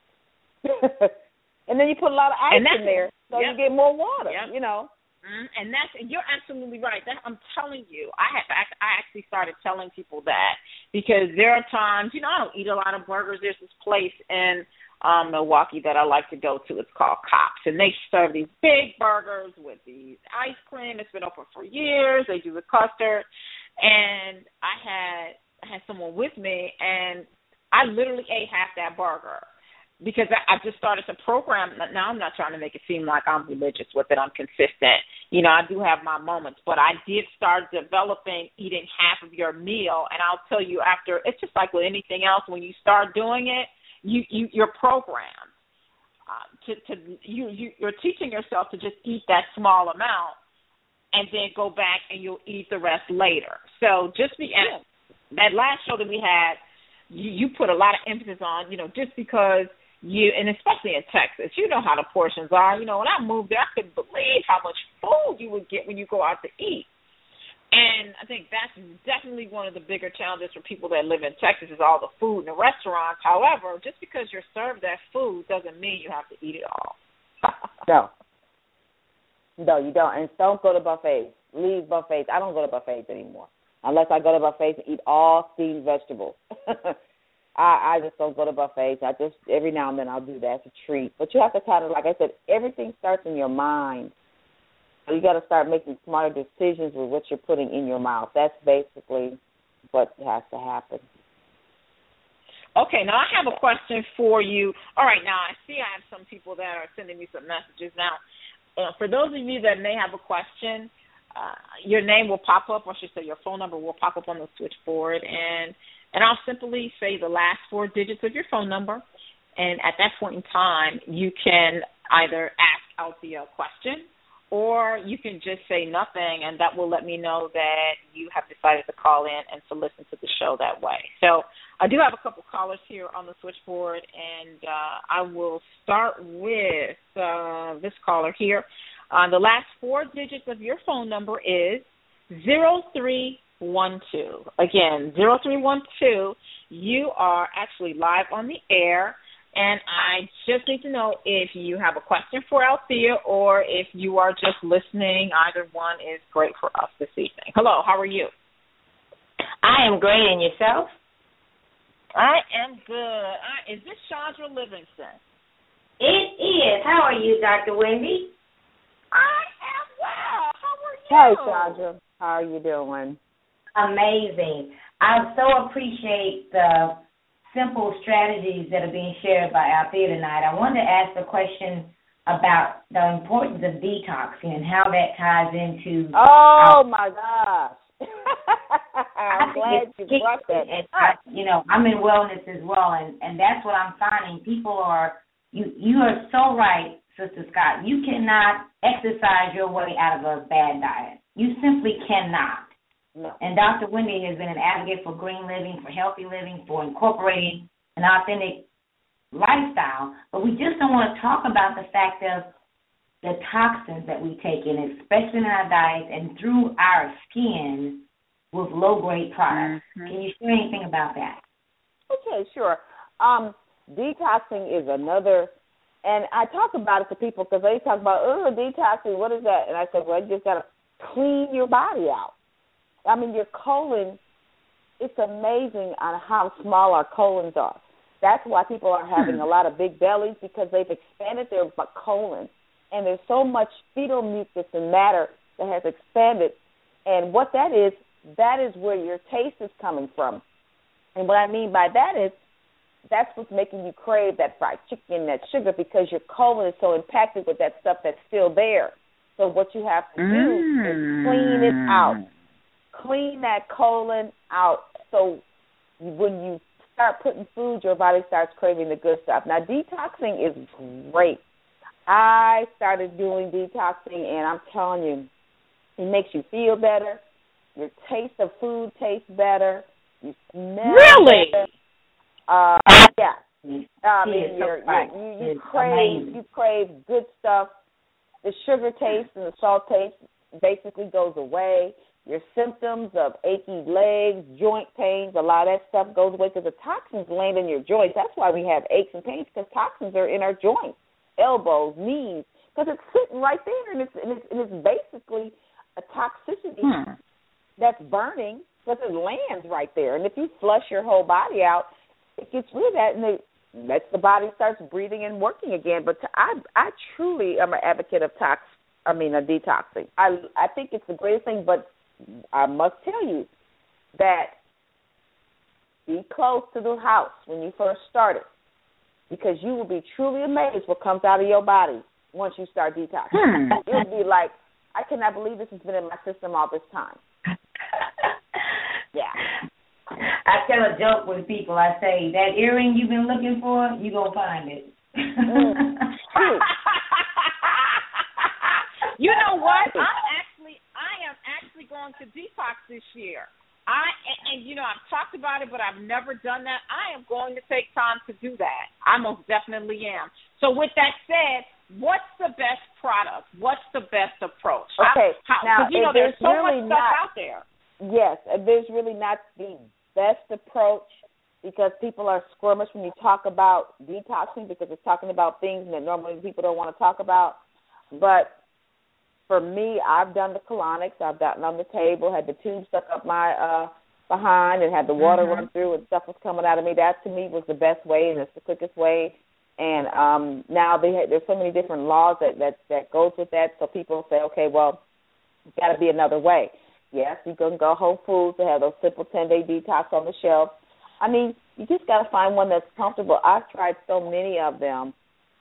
And then you put a lot of ice in there, so you get more water, And you're absolutely right. I'm telling you, I actually started telling people that, because there are times, I don't eat a lot of burgers. There's this place in Milwaukee that I like to go to. It's called Cops, and they serve these big burgers with these ice cream. It's been open for years. They do the custard, and I had someone with me, and I literally ate half that burger, because I just started to program. Now, I'm not trying to make it seem like I'm religious with it. I'm consistent. I do have my moments, but I did start developing eating half of your meal, and I'll tell you, after, it's just like with anything else, when you start doing it, you're programmed. You're teaching yourself to just eat that small amount and then go back and you'll eat the rest later. So that last show that we had, you put a lot of emphasis on, just because and especially in Texas, you know how the portions are. When I moved there, I couldn't believe how much food you would get when you go out to eat. And I think that's definitely one of the bigger challenges for people that live in Texas, is all the food in the restaurants. However, just because you're served that food doesn't mean you have to eat it all. No, you don't. And don't go to buffets. Leave buffets. I don't go to buffets anymore, unless I go to buffets and eat all steamed vegetables. I just don't go to buffets. Every now and then I'll do that. It's a treat. But you have to kind of, like I said, everything starts in your mind. So you got to start making smarter decisions with what you're putting in your mouth. That's basically what has to happen. Okay, now I have a question for you. All right, now I see I have some people that are sending me some messages. Now, for those of you that may have a question, your name will pop up, or I should say your phone number will pop up on the switchboard, and I'll simply say the last 4 digits of your phone number, and at that point in time, you can either ask Althea a question, or you can just say nothing, and that will let me know that you have decided to call in and to listen to the show that way. So I do have a couple callers here on the switchboard, and I will start with this caller here. The last 4 digits of your phone number is 0312. Again, 0312. You are actually live on the air, and I just need to know if you have a question for Althea or if you are just listening. Either one is great for us this evening. Hello, how are you? I am great, and yourself? I am good. Is this Chandra Livingston? It is. How are you, Dr. Wendy? I am well. How are you? Hey, Chandra. How are you doing? Amazing. I so appreciate the simple strategies that are being shared by Althea tonight. I wanted to ask a question about the importance of detoxing and how that ties into... Oh, my gosh. I'm glad you brought that up. I'm in wellness as well, and that's what I'm finding. People are, you are so right, Sister Scott. You cannot exercise your way out of a bad diet. You simply cannot. No. And Dr. Wendy has been an advocate for green living, for healthy living, for incorporating an authentic lifestyle. But we just don't want to talk about the fact of the toxins that we take in, especially in our diets and through our skin with low-grade products. Mm-hmm. Can you share anything about that? Okay, sure. Detoxing is another, and I talk about it to people because they talk about, detoxing, what is that? And I said, well, you just got to clean your body out. I mean, your colon, it's amazing on how small our colons are. That's why people are having a lot of big bellies, because they've expanded their colon. And there's so much fetal mucus and matter that has expanded. And what that is where your taste is coming from. And what I mean by that is that's what's making you crave that fried chicken, that sugar, because your colon is so impacted with that stuff that's still there. So what you have to do is clean it out. Clean that colon out so when you start putting food, your body starts craving the good stuff. Now, detoxing is great. I started doing detoxing, and I'm telling you, it makes you feel better. Your taste of food tastes better. You smell better. Yeah. I mean, you crave good stuff. The sugar taste and the salt taste basically goes away. Your symptoms of achy legs, joint pains, a lot of that stuff goes away because the toxins land in your joints. That's why we have aches and pains, because toxins are in our joints, elbows, knees, because it's sitting right there, and it's basically a toxicity that's burning, because it lands right there. And if you flush your whole body out, it gets rid of that, and it lets the body starts breathing and working again. But I truly am an advocate of detoxing. I think it's the greatest thing, but I must tell you that be close to the house when you first start it, because you will be truly amazed what comes out of your body once you start detoxing. You'll be like, I cannot believe this has been in my system all this time. Yeah. I tell a joke with people. I say, that earring you've been looking for, you're going to find it. You know what? I am actually going to detox this year. I've talked about it, but I've never done that. I am going to take time to do that. I most definitely am. So with that said, what's the best product? What's the best approach? Okay. Now, there's so much stuff out there. Yes, there's really not the best approach, because people are squirmish when you talk about detoxing, because it's talking about things that normally people don't want to talk about. But for me, I've done the colonics. I've gotten on the table, had the tube stuck up my behind, and had the water run through, and stuff was coming out of me. That, to me, was the best way, and it's the quickest way. And now there's so many different laws that goes with that. So people say, okay, well, it's got to be another way. Yes, you can go Whole Foods to have those simple 10-day detox on the shelf. I mean, you just got to find one that's comfortable. I've tried so many of them.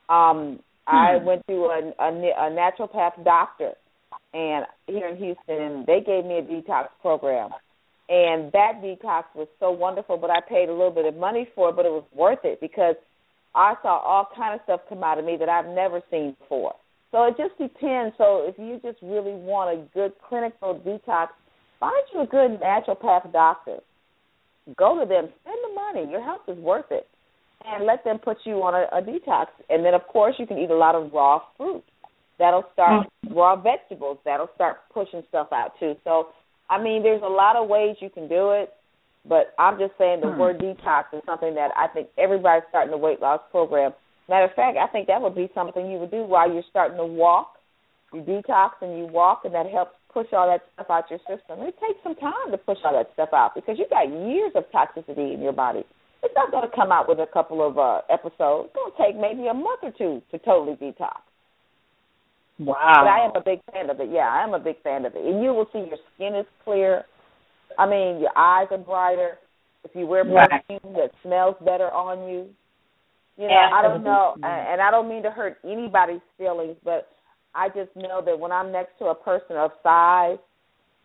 I went to a naturopath doctor and here in Houston, and they gave me a detox program. And that detox was so wonderful, but I paid a little bit of money for it, but it was worth it, because I saw all kind of stuff come out of me that I've never seen before. So it just depends. So if you just really want a good clinical detox, find you a good naturopath doctor. Go to them. Spend the money. Your health is worth it. And let them put you on a detox. And then, of course, you can eat a lot of raw fruit. That'll start raw vegetables. That'll start pushing stuff out, too. So, I mean, there's a lot of ways you can do it. But I'm just saying the word detox is something that I think everybody's starting a weight loss program. Matter of fact, I think that would be something you would do while you're starting to walk. You detox and you walk, and that helps push all that stuff out your system. It takes some time to push all that stuff out, because you got years of toxicity in your body. It's not going to come out with a couple of episodes. It's going to take maybe a month or two to totally detox. Wow. But I am a big fan of it. Yeah, I am a big fan of it. And you will see your skin is clear. I mean, your eyes are brighter. If you wear perfume that smells better on you. You know, I don't know, and I don't mean to hurt anybody's feelings, but I just know that when I'm next to a person of size,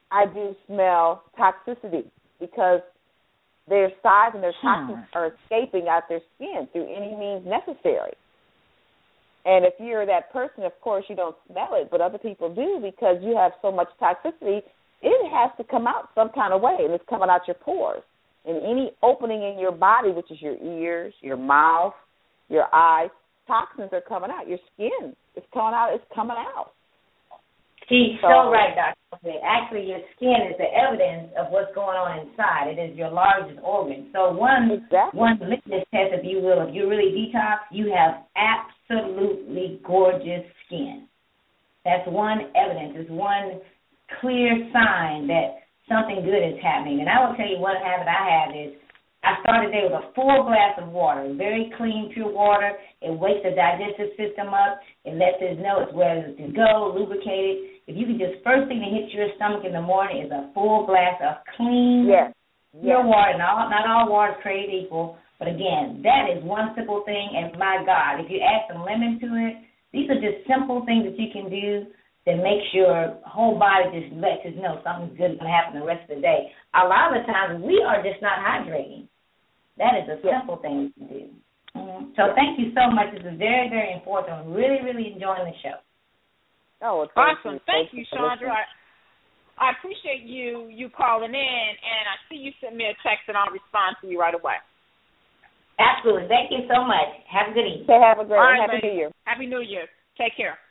I do smell toxicity because their size and their toxins are escaping out their skin through any means necessary. And if you're that person, of course, you don't smell it, but other people do because you have so much toxicity, it has to come out some kind of way, and it's coming out your pores. And any opening in your body, which is your ears, your mouth, your eyes, toxins are coming out. Your skin is coming out. It's coming out. She's so right, Dr. Actually, your skin is the evidence of what's going on inside. It is your largest organ. So one litmus test, if you will, if you really detox, you have absolutely gorgeous skin. That's one evidence. It's one clear sign that something good is happening. And I will tell you one habit I have is I start the day with a full glass of water, very clean, pure water. It wakes the digestive system up. It lets us know it's where to go, lubricated. If you can just, first thing that hits your stomach in the morning is a full glass of clean, pure water. Not all water is created equal, but again, that is one simple thing, and my God, if you add some lemon to it, these are just simple things that you can do that makes your whole body just lets us know something good is going to happen the rest of the day. A lot of the times we are just not hydrating. That is a simple thing to do. Mm-hmm. So thank you so much. This is very, very important. I'm really, really enjoying the show. Oh, it's awesome. Thank you, Chandra. I appreciate you calling in, and I see you send me a text, and I'll respond to you right away. Absolutely. Thank you so much. Have a good evening. Have a great one. Happy New Year. Happy New Year. Take care.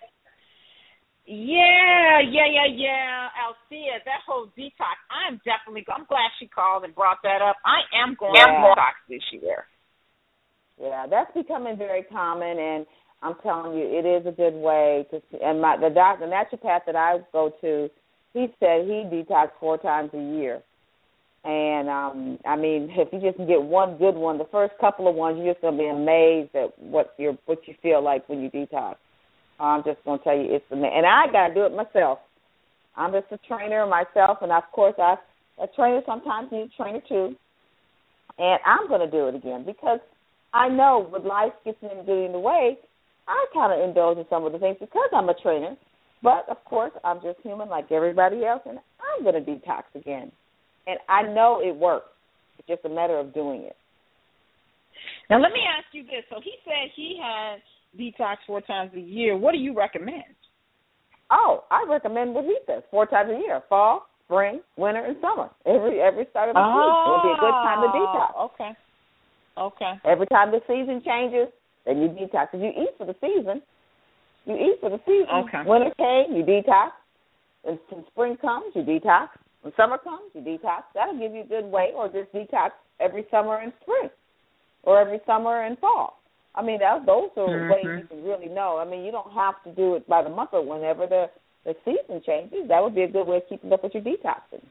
Yeah. Althea, that whole detox, I'm glad she called and brought that up. I am going to detox this year. Yeah, that's becoming very common, and I'm telling you, it is a good way to. And the naturopath that I go to, he said he detoxed 4 times a year. And I mean, if you just can get one good one, the first couple of ones, you're just gonna be amazed at what you feel like when you detox. I'm just gonna tell you, it's amazing. And I gotta do it myself. I'm just a trainer myself, and of course, a trainer sometimes needs a trainer too. And I'm gonna do it again because I know with life getting in the way, I kind of indulge in some of the things because I'm a trainer. But of course, I'm just human like everybody else, and I'm gonna detox again. And I know it works. It's just a matter of doing it. Now, let me ask you this. So he said he has detox 4 times a year. What do you recommend? Oh, I recommend what he says, 4 times a year, fall, spring, winter, and summer. Every start of the season. It would be a good time to detox. Okay. Every time the season changes, then you detox. If you eat for the season, Okay. Winter came, you detox. When spring comes, you detox. When summer comes, you detox. That'll give you a good way, or just detox every summer and spring, or every summer and fall. I mean, those are ways you can really know. I mean, you don't have to do it by the month or whenever the season changes. That would be a good way of keeping up with your detoxing.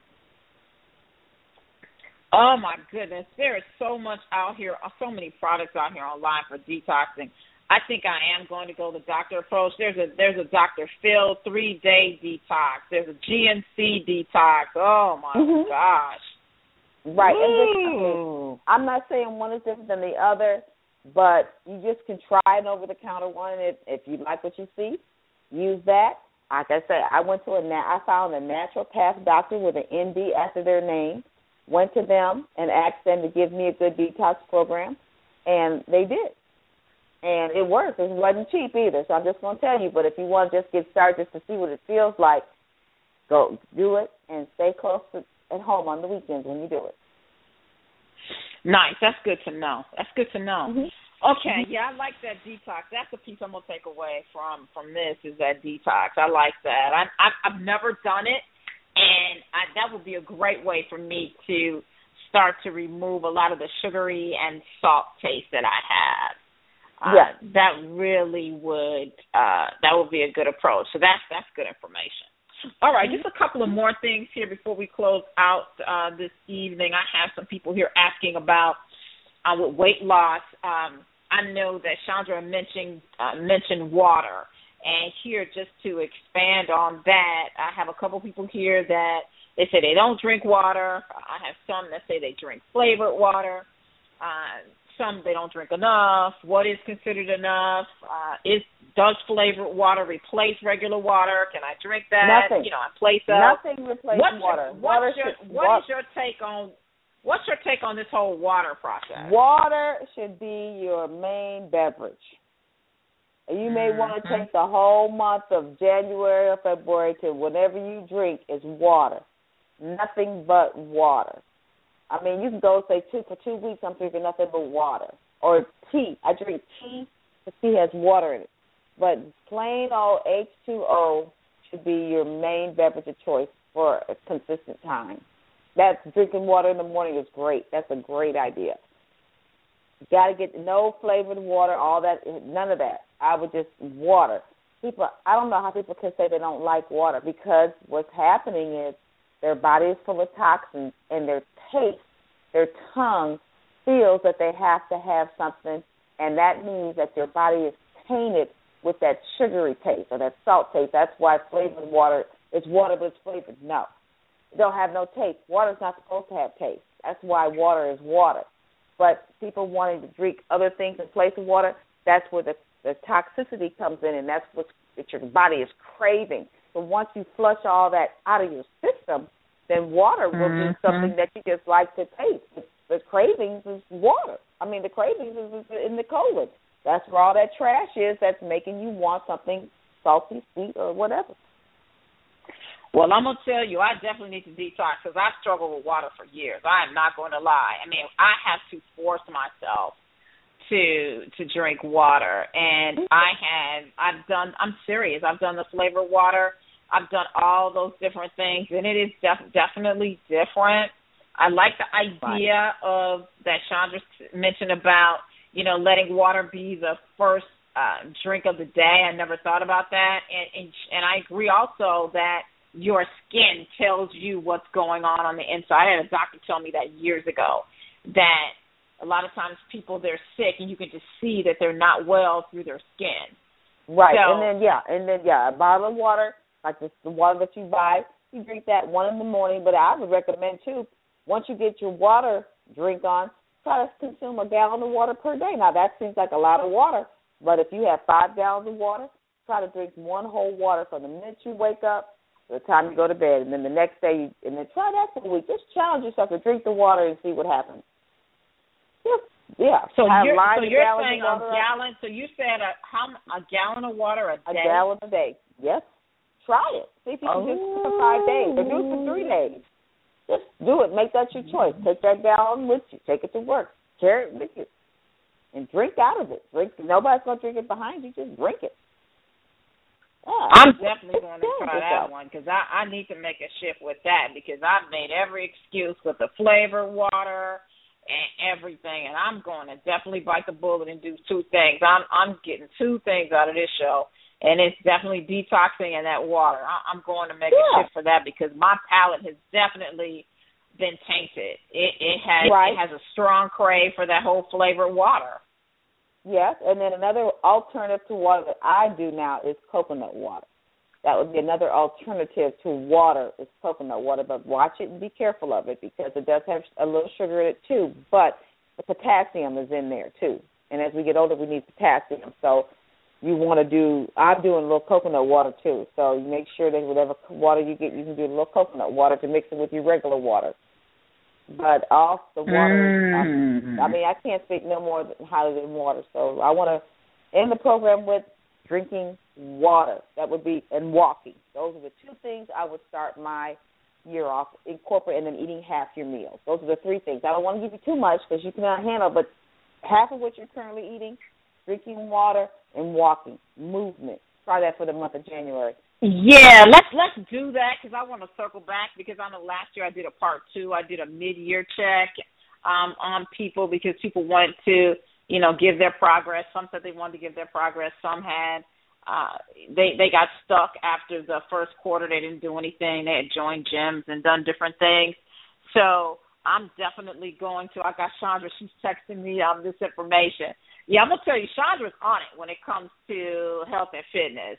Oh, my goodness. There is so much out here, so many products out here online for detoxing. I think I am going to go the doctor approach. There's a Dr. Phil 3-day detox. There's a GNC detox. Oh, my gosh. Right. And I'm not saying one is different than the other, but you just can try an over-the-counter one. If you like what you see, use that. Like I said, I found a naturopath doctor with an ND after their name, went to them and asked them to give me a good detox program, and they did. And it worked. It wasn't cheap either, so I'm just going to tell you. But if you want to just get started just to see what it feels like, go do it and stay close at home on the weekends when you do it. Nice. That's good to know. Mm-hmm. Okay, yeah, I like that detox. That's the piece I'm going to take away from this is that detox. I like that. I've never done it, and that would be a great way for me to start to remove a lot of the sugary and salt taste that I have. That really would be a good approach. So that's good information. All right, just a couple of more things here before we close out this evening. I have some people here asking about with weight loss. I know that Chandra mentioned water, and here just to expand on that, I have a couple people here that they say they don't drink water. I have some that say they drink flavored water. Some they don't drink enough. What is considered enough? Does flavored water replace regular water? Can I drink that? Nothing. In place of nothing replaces water. What's your take on this whole water process? Water should be your main beverage. You may want to take the whole month of January or February to whatever you drink is water. Nothing but water. I mean, you can go say for 2 weeks I'm drinking nothing but water. Or tea. I drink tea. The tea has water in it. But plain old H2O should be your main beverage of choice for a consistent time. That's drinking water in the morning is great. That's a great idea. You got to get no flavored water, all that, none of that. I would just water. People, I don't know how people can say they don't like water because what's happening is their body is full of toxins and their taste, their tongue feels that they have to have something, and that means that their body is tainted with that sugary taste or that salt taste. That's why flavored water is water, but it's flavored. No. It don't have no taste. Water's not supposed to have taste. That's why water is water. But people wanting to drink other things in place of water, that's where the toxicity comes in, and that's what your body is craving. So once you flush all that out of your system, then water will be something that you just like to taste. The cravings is water. I mean, the cravings is in the colon. That's where all that trash is that's making you want something salty, sweet, or whatever. Well, I'm going to tell you, I definitely need to detox because I've struggled with water for years. I am not going to lie. I mean, I have to force myself to drink water. And I'm serious. I've done the flavored water. I've done all those different things, and it is definitely different. I like the idea of that Chandra mentioned about, letting water be the first drink of the day. I never thought about that. And I agree also that your skin tells you what's going on the inside. I had a doctor tell me that years ago, that a lot of times people, they're sick, and you can just see that they're not well through their skin. Right, so, and then a bottle of water, like the water that you buy, you drink that one in the morning. But I would recommend, too, once you get your water drink on, try to consume a gallon of water per day. Now, that seems like a lot of water, but if you have 5 gallons of water, try to drink one whole water from the minute you wake up to the time you go to bed. And then the next day, and then try that for a week. Just challenge yourself to drink the water and see what happens. Yeah. So you're saying a gallon. So you said a gallon of water a day? A gallon a day. Yes. Try it. See if you can do it for 5 days or do it for 3 days. Just do it. Make that your choice. Take that gallon with you. Take it to work. Carry it with you. And drink out of it. Nobody's going to drink it behind you. Just drink it. Yeah. I'm definitely going to try that one because I need to make a shift with that because I've made every excuse with the flavored water and everything, and I'm going to definitely bite the bullet and do 2 things. I'm getting 2 things out of this show, and it's definitely detoxing and that water. I'm going to make a shift for that because my palate has definitely been tainted. It has a strong crave for that whole flavored water. Yes, and then another alternative to water that I do now is coconut water. That would be another alternative to water is coconut water, but watch it and be careful of it because it does have a little sugar in it too, but the potassium is in there too. And as we get older, we need potassium. So you want to I'm doing a little coconut water too. So you make sure that whatever water you get, you can do a little coconut water to mix it with your regular water. But off the water, I can't speak no more highly than water. So I want to end the program with drinking water. That would be, and walking. Those are the 2 things I would start my year off, incorporate, and then eating half your meal. Those are the 3 things. I don't want to give you too much because you cannot handle, but half of what you're currently eating, drinking water, and walking, movement. Try that for the month of January. Yeah, let's do that because I want to circle back because I know last year I did a part 2. I did a mid-year check on people because people wanted to, give their progress. Some said they wanted to give their progress. Some had they got stuck after the first quarter. They didn't do anything. They had joined gyms and done different things. So I'm definitely going to. I got Chandra. She's texting me this information. Yeah, I'm going to tell you, Chandra's on it when it comes to health and fitness.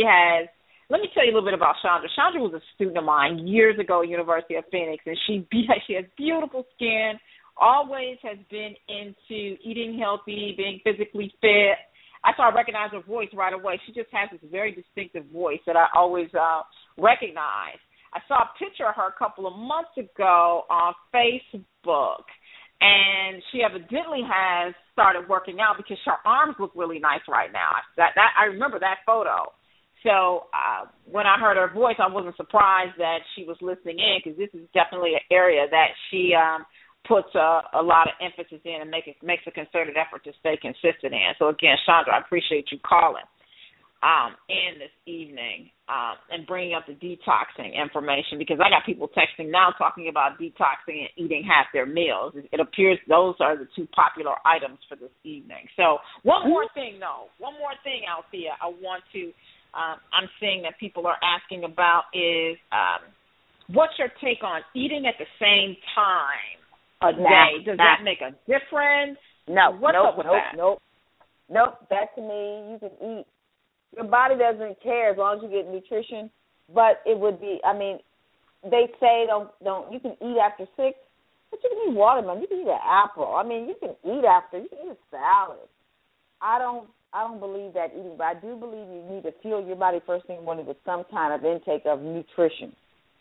Let me tell you a little bit about Chandra. Chandra was a student of mine years ago at University of Phoenix, and she has beautiful skin, always has been into eating healthy, being physically fit. I thought I recognized her voice right away. She just has this very distinctive voice that I always recognize. I saw a picture of her a couple of months ago on Facebook, and she evidently has started working out because her arms look really nice right now. That I remember that photo. So when I heard her voice, I wasn't surprised that she was listening in, because this is definitely an area that she puts a lot of emphasis in and makes a concerted effort to stay consistent in. So, again, Chandra, I appreciate you calling in this evening and bringing up the detoxing information, because I got people texting now talking about detoxing and eating half their meals. It appears those are the two popular items for this evening. So one more thing, Althea, I want to I'm seeing that people are asking about is what's your take on eating at the same time a day? Does that make a difference? No. What's up with that? Nope. That to me, you can eat. Your body doesn't care as long as you get nutrition. But it would be, I mean, they say don't. You can eat after 6, but you can eat watermelon. You can eat an apple. I mean, you can eat after. You can eat a salad. I don't believe that eating, but I do believe you need to fuel your body first thing in the morning with some kind of intake of nutrition.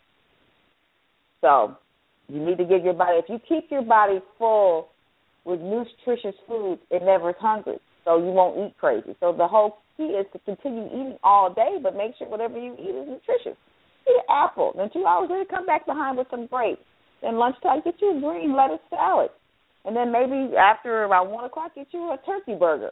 So you need to give your body, if you keep your body full with nutritious food, it never is hungry, so you won't eat crazy. So the whole key is to continue eating all day, but make sure whatever you eat is nutritious. Eat an apple, then 2 hours later come back behind with some grapes. Then lunchtime, get you a green lettuce salad. And then maybe after around 1 o'clock, get you a turkey burger,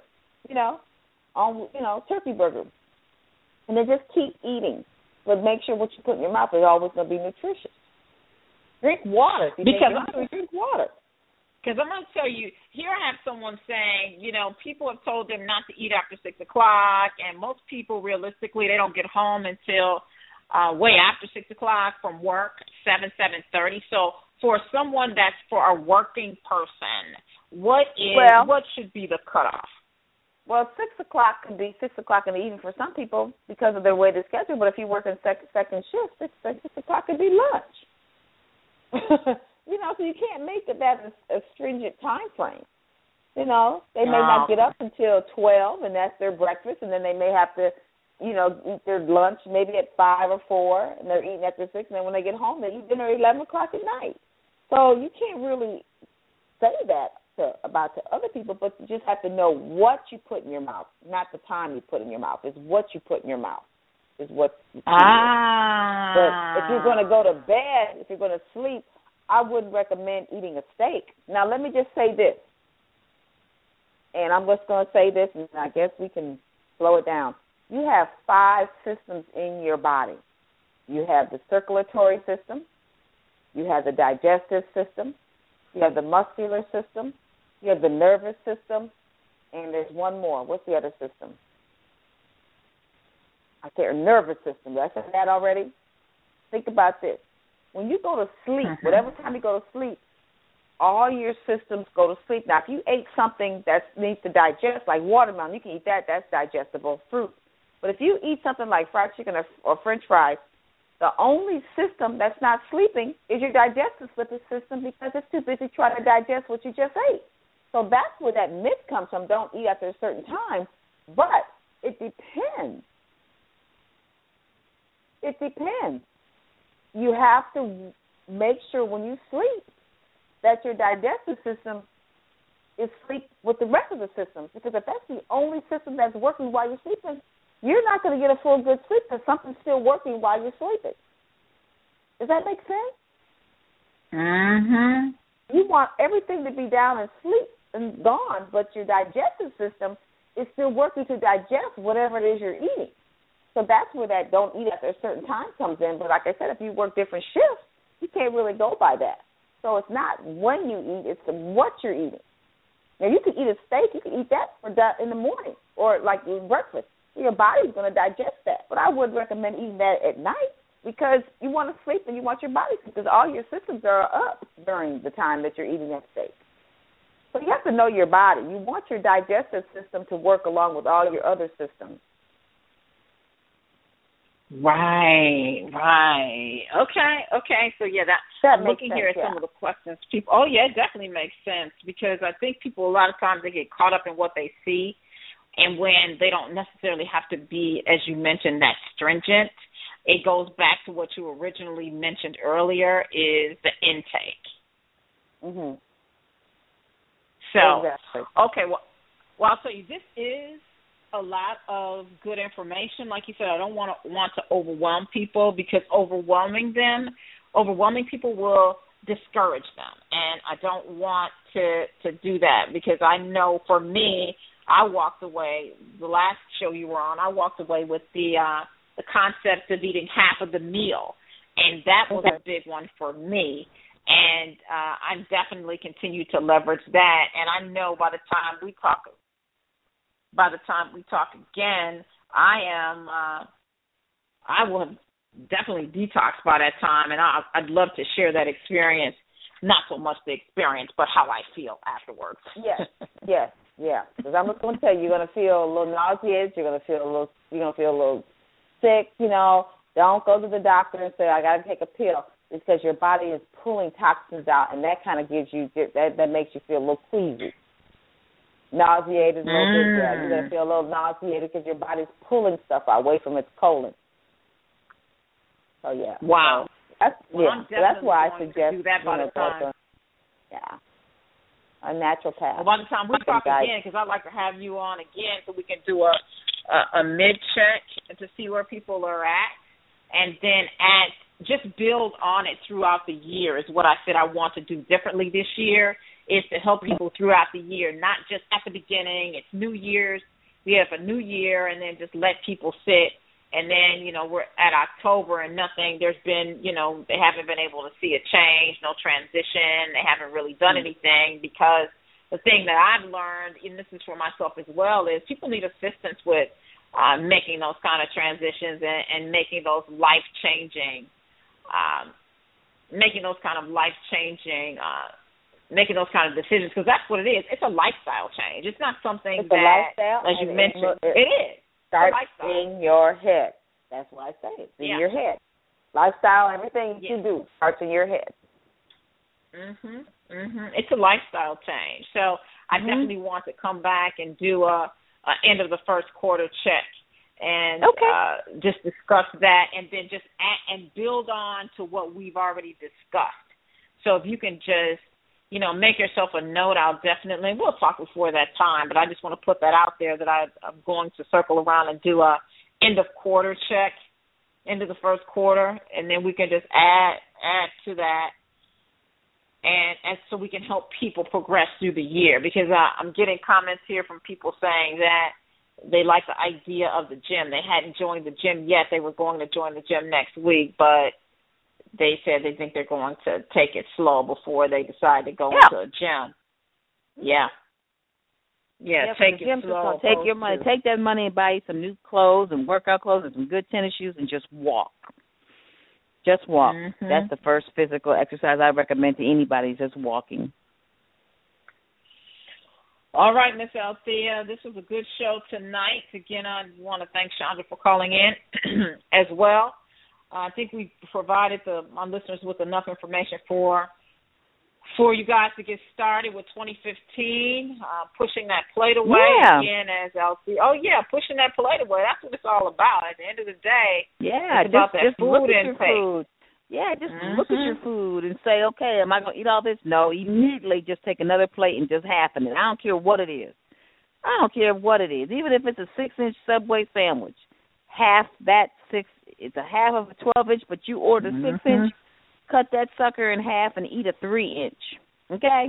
turkey burger. And then just keep eating. But make sure what you put in your mouth is always going to be nutritious. Drink water. Drink water. Because I'm going to tell you, here I have someone saying, people have told them not to eat after 6 o'clock, and most people, realistically, they don't get home until way after 6 o'clock from work, 7:30. So for someone that's for a working person, what should be the cutoff? Well, 6 o'clock could be 6 o'clock in the evening for some people because of their way to schedule. But if you work in second shift, 6 o'clock could be lunch. So you can't make that a stringent time frame. They may not get up until 12, and that's their breakfast, and then they may have to, eat their lunch maybe at 5 or 4, and they're eating after 6, and then when they get home, they eat dinner at 11 o'clock at night. So you can't really say that about to other people, but you just have to know what you put in your mouth, not the time you put in your mouth. It's what you put in your mouth is what you But if you're going to go to bed, if you're going to sleep, I wouldn't recommend eating a steak. Now, let me just say this, and I'm just going to say this, and I guess we can slow it down. You have 5 systems in your body. You have the circulatory system. You have the digestive system. You have the muscular system. You have the nervous system. And there's one more. What's the other system? Nervous system. Did I say that already? Think about this. When you go to sleep, whatever time you go to sleep, all your systems go to sleep. Now, if you ate something that needs to digest, like watermelon, you can eat that. That's digestible fruit. But if you eat something like fried chicken or French fries, the only system that's not sleeping is your digestive system because it's too busy trying to digest what you just ate. So that's where that myth comes from. Don't eat after a certain time. But it depends. It depends. You have to make sure when you sleep that your digestive system is sleep with the rest of the systems, because if that's the only system that's working while you're sleeping, you're not going to get a full good sleep because something's still working while you're sleeping. Does that make sense? Mm-hmm. You want everything to be down and sleep and gone, but your digestive system is still working to digest whatever it is you're eating. So that's where that don't eat after a certain time comes in. But like I said, if you work different shifts, you can't really go by that. So it's not when you eat, it's what you're eating. Now, you could eat a steak. You could eat that in the morning or like breakfast. Your body's going to digest that. But I would recommend eating that at night because you want to sleep and you want your body to, because all your systems are up during the time that you're eating that steak. So you have to know your body. You want your digestive system to work along with all your other systems. Right. Okay. So yeah, That I'm makes looking sense, here at some of the questions. People, oh yeah, it definitely makes sense because I think people a lot of times they get caught up in what they see, and when they don't necessarily have to be, as you mentioned, that stringent. It goes back to what you originally mentioned earlier is the intake. Mhm. So, exactly. okay, well, I'll tell you, this is a lot of good information. Like you said, I don't want to overwhelm people because overwhelming people will discourage them, and I don't want to do that because I know for me, I walked away. The last show you were on, I walked away with the concept of eating half of the meal, and that was a big one for me. And I'm definitely continue to leverage that. And I know by the time we talk again, I will have definitely detoxed by that time, and I'd love to share that experience. Not so much the experience, but how I feel afterwards. Yes. Because I'm just going to tell you, you're going to feel a little nauseated. You're going to feel a little sick. Don't go to the doctor and say I got to take a pill. It's because your body is pulling toxins out, and that kind of gives you that makes you feel a little queasy, nauseated a little bit. Yeah, you're going to feel a little nauseated because your body's pulling stuff away from its colon. So yeah. Wow. That's why I suggest do that by the time. A naturopath. Well, by the time we talk again, because I'd like to have you on again so we can do a mid check to see where people are at, and then just build on it throughout the year is what I said I want to do differently this year, is to help people throughout the year, not just at the beginning. It's New Year's. We have a new year, and then just let people sit. And then, we're at October and nothing. There's been, they haven't been able to see a change, no transition. They haven't really done anything because the thing that I've learned, and this is for myself as well, is people need assistance with making those kind of transitions and making those life-changing making those kind of decisions, because that's what it is. It's a lifestyle change. It's not something it's a lifestyle, as you mentioned, it is. Starts in your head. That's why I say it's in your head. Lifestyle, everything you do starts in your head. It's a lifestyle change. So I definitely want to come back and do a end of the first quarter check and just discuss that, and then just and build on to what we've already discussed. So if you can just, make yourself a note, I'll definitely, we'll talk before that time, but I just want to put that out there that I'm going to circle around and do a end of quarter check, end of the first quarter, and then we can just add to that, and so we can help people progress through the year, because I'm getting comments here from people saying that they like the idea of the gym. They hadn't joined the gym yet. They were going to join the gym next week, but they said they think they're going to take it slow before they decide to go into a gym. Take it slow. Take your money. Take that money and buy you some new clothes and workout clothes and some good tennis shoes and just walk. Just walk. That's the first physical exercise I recommend to anybody, just walking. All right, Miss Althea, this was a good show tonight. Again, I want to thank Chandra for calling in as well. I think we provided my listeners with enough information for you guys to get started with 2015, pushing that plate away again as Althea. Pushing that plate away. That's what it's all about. At the end of the day, it's about that food intake. Look at your food and say, okay, am I going to eat all this? No, immediately just take another plate and just half it. I don't care what it is. Even if it's a 6-inch Subway sandwich, it's a half of a 12-inch, but you order 6-inch, cut that sucker in half and eat a 3-inch. Okay?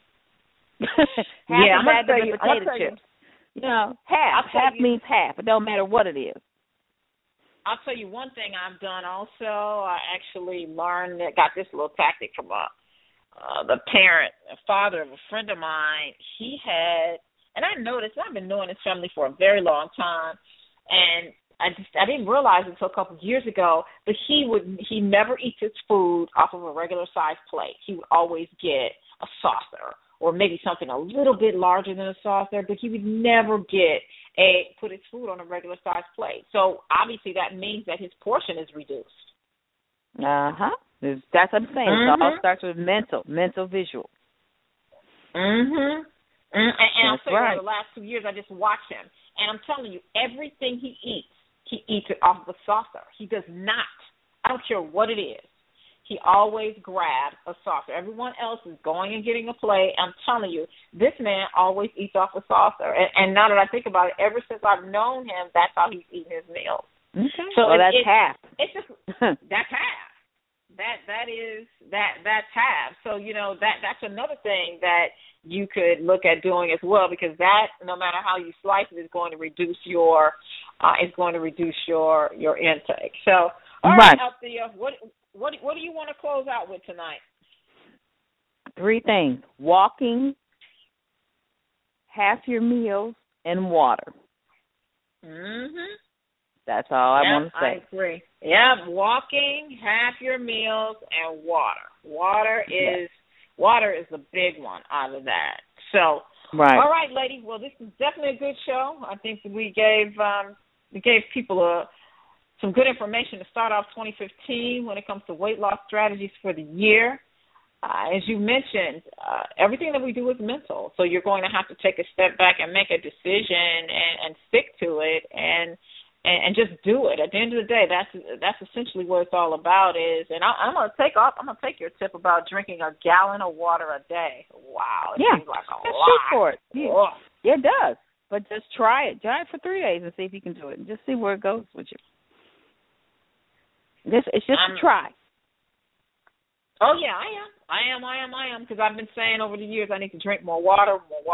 I'm going to tell you, potato chips. Half. Half means half. It don't matter what it is. I'll tell you one thing I've done also. I actually got this little tactic from the father of a friend of mine. He had, and I noticed, I've been knowing his family for a very long time, and I didn't realize it until a couple of years ago, but he never eats his food off of a regular sized plate. He would always get a saucer or maybe something a little bit larger than a saucer, but he would never get put his food on a regular sized plate. So obviously that means that his portion is reduced. That's what I'm saying. It all starts with mental visual. And I'll say right. over the last 2 years, I just watch him, and I'm telling you, everything he eats it off the saucer. He does not. I don't care what it is. He always grabs a saucer. Everyone else is going and getting a plate. I'm telling you, this man always eats off a saucer. And now that I think about it, ever since I've known him, that's how he's eating his meals. Okay. So that's half. It's just that's half. That's half. So that's another thing that you could look at doing as well, because that, no matter how you slice it, is going to reduce your intake. So all right, Althea, what do you want to close out with tonight? 3 things: walking, half your meals, and water. That's all I want to say. I agree. Yeah, walking, half your meals, and water. Water is the big one out of that. So, right. All right, ladies. Well, this is definitely a good show. I think that we gave people some good information to start off 2015 when it comes to weight loss strategies for the year. As you mentioned, everything that we do is mental. So you're going to have to take a step back and make a decision and stick to it and just do it. At the end of the day, that's essentially what it's all about. I'm gonna take your tip about drinking a gallon of water a day. Wow, it seems like a lot. Shoot for it. Yeah, it does. But just try it. Try it for 3 days and see if you can do it. And just see where it goes with you. It's just a try. Oh yeah, I am. Because I've been saying over the years I need to drink more water,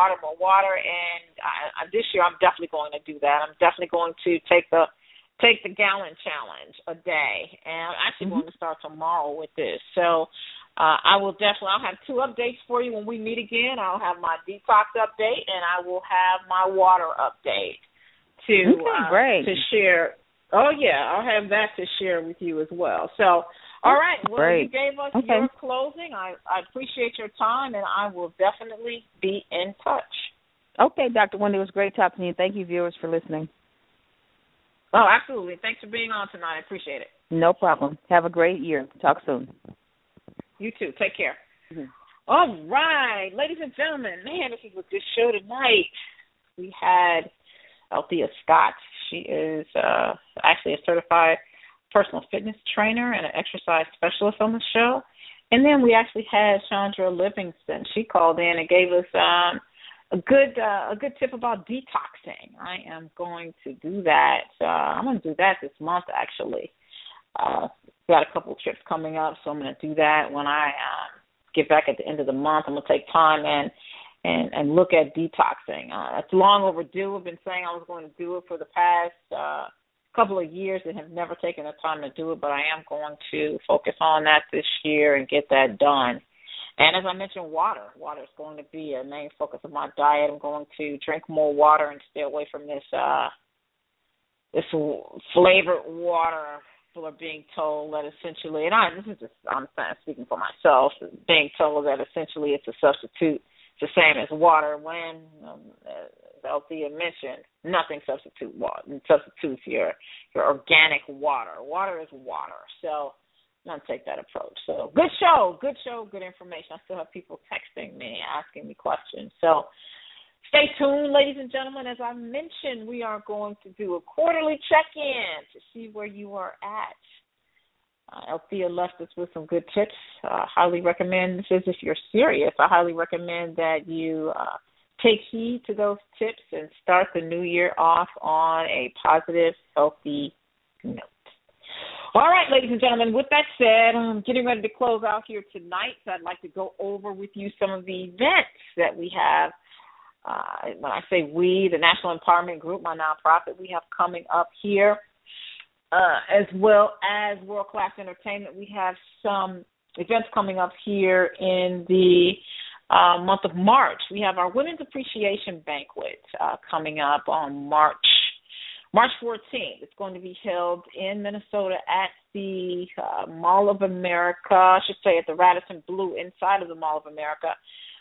and this year I'm definitely going to do that. I'm definitely going to take the gallon challenge a day, and I'm actually going to start tomorrow with this. So I'll have 2 updates for you when we meet again. I'll have my detox update, and I will have my water update to share. Oh yeah, I'll have that to share with you as well. So. All right. Well, you gave us your closing. I appreciate your time, and I will definitely be in touch. Okay, Dr. Wendy, it was great talking to you. Thank you, viewers, for listening. Oh, absolutely. Thanks for being on tonight. I appreciate it. No problem. Have a great year. Talk soon. You too. Take care. All right. Ladies and gentlemen, man, this is a good show tonight. We had Althea Scott. She is actually a certified personal fitness trainer and an exercise specialist on the show. And then we actually had Chandra Livingston. She called in and gave us a good tip about detoxing. I am going to do that. I'm going to do that this month, actually. Got a couple of trips coming up, so I'm going to do that when I get back at the end of the month. I'm going to take time and look at detoxing. It's long overdue. I've been saying I was going to do it for the past couple of years and have never taken the time to do it, but I am going to focus on that this year and get that done. And as I mentioned, water is going to be a main focus of my diet. I'm going to drink more water and stay away from this flavored water. People are being told that essentially, and I'm speaking for myself, being told that essentially it's a substitute. It's the same as water when, as Althea mentioned, nothing substitutes your organic water. Water is water. So I'm going to take that approach. So good show, good information. I still have people texting me, asking me questions. So stay tuned, ladies and gentlemen. As I mentioned, we are going to do a quarterly check-in to see where you are at. Althea left us with some good tips. Highly recommend this if you're serious. I highly recommend that you take heed to those tips and start the new year off on a positive, healthy note. All right, ladies and gentlemen, with that said, I'm getting ready to close out here tonight. So I'd like to go over with you some of the events that we have. When I say we, the National Empowerment Group, my nonprofit, we have coming up here. As well as World Class Entertainment. We have some events coming up here in the month of March. We have our Women's Appreciation Banquet coming up on March 14th. It's going to be held in Minnesota at the Mall of America, I should say at the Radisson Blu inside of the Mall of America.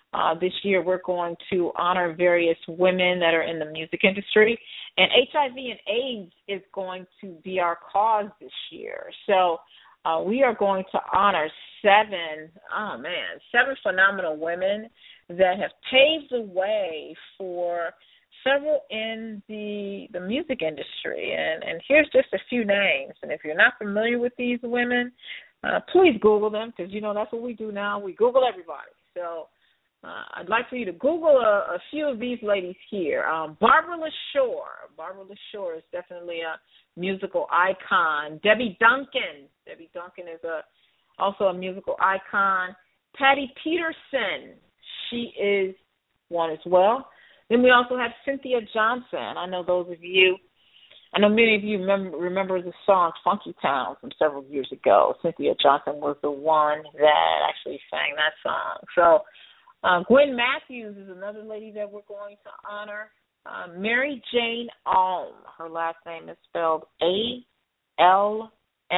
This year we're going to honor various women that are in the music industry, and HIV and AIDS is going to be our cause this year. So we are going to honor seven phenomenal women that have paved the way for several in the music industry. And here's just a few names. And if you're not familiar with these women, please Google them, because, that's what we do now. We Google everybody. So I'd like for you to Google a few of these ladies here. Barbara LaShore. Barbara LaShore is definitely a musical icon. Debbie Duncan. Debbie Duncan is also a musical icon. Patty Peterson. She is one as well. Then we also have Cynthia Johnson. I know many of you remember the song Funky Town from several years ago. Cynthia Johnson was the one that actually sang that song. So Gwen Matthews is another lady that we're going to honor. Mary Jane Alm. Her last name is spelled A-L-M.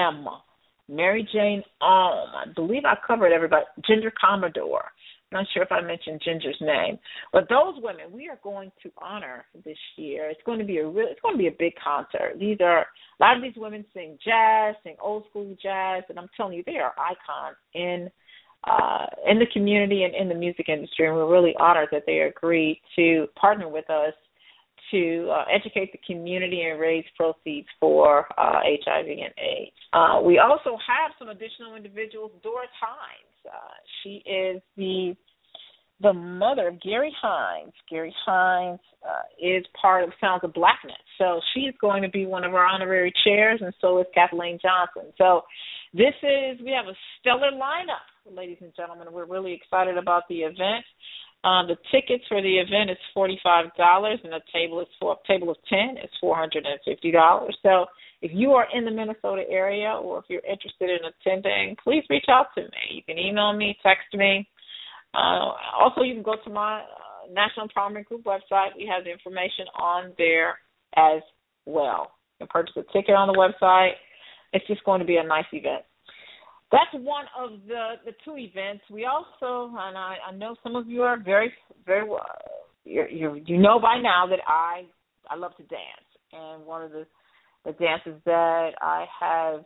Mary Jane Alm. I believe I covered everybody. Ginger Commodore. I'm not sure if I mentioned Ginger's name, but those women we are going to honor this year. It's going to be a big concert. A lot of these women sing jazz, sing old school jazz, and I'm telling you, they are icons in the community and in the music industry, and we're really honored that they agreed to partner with us to educate the community and raise proceeds for HIV and AIDS. We also have some additional individuals. Doris Hines. She is the mother of Gary Hines. Gary Hines is part of Sounds of Blackness. So she's going to be one of our honorary chairs, and so is Kathleen Johnson. So we have a stellar lineup, ladies and gentlemen. We're really excited about the event. The tickets for the event is $45, and a table of 10 is $450. So if you are in the Minnesota area, or if you're interested in attending, please reach out to me. You can email me, text me. Also, you can go to my National Empowerment Group website. We have the information on there as well. You can purchase a ticket on the website. It's just going to be a nice event. That's one of the two events. We also, and I know some of you are very, very well, you know by now that I love to dance. And one of the dances that I have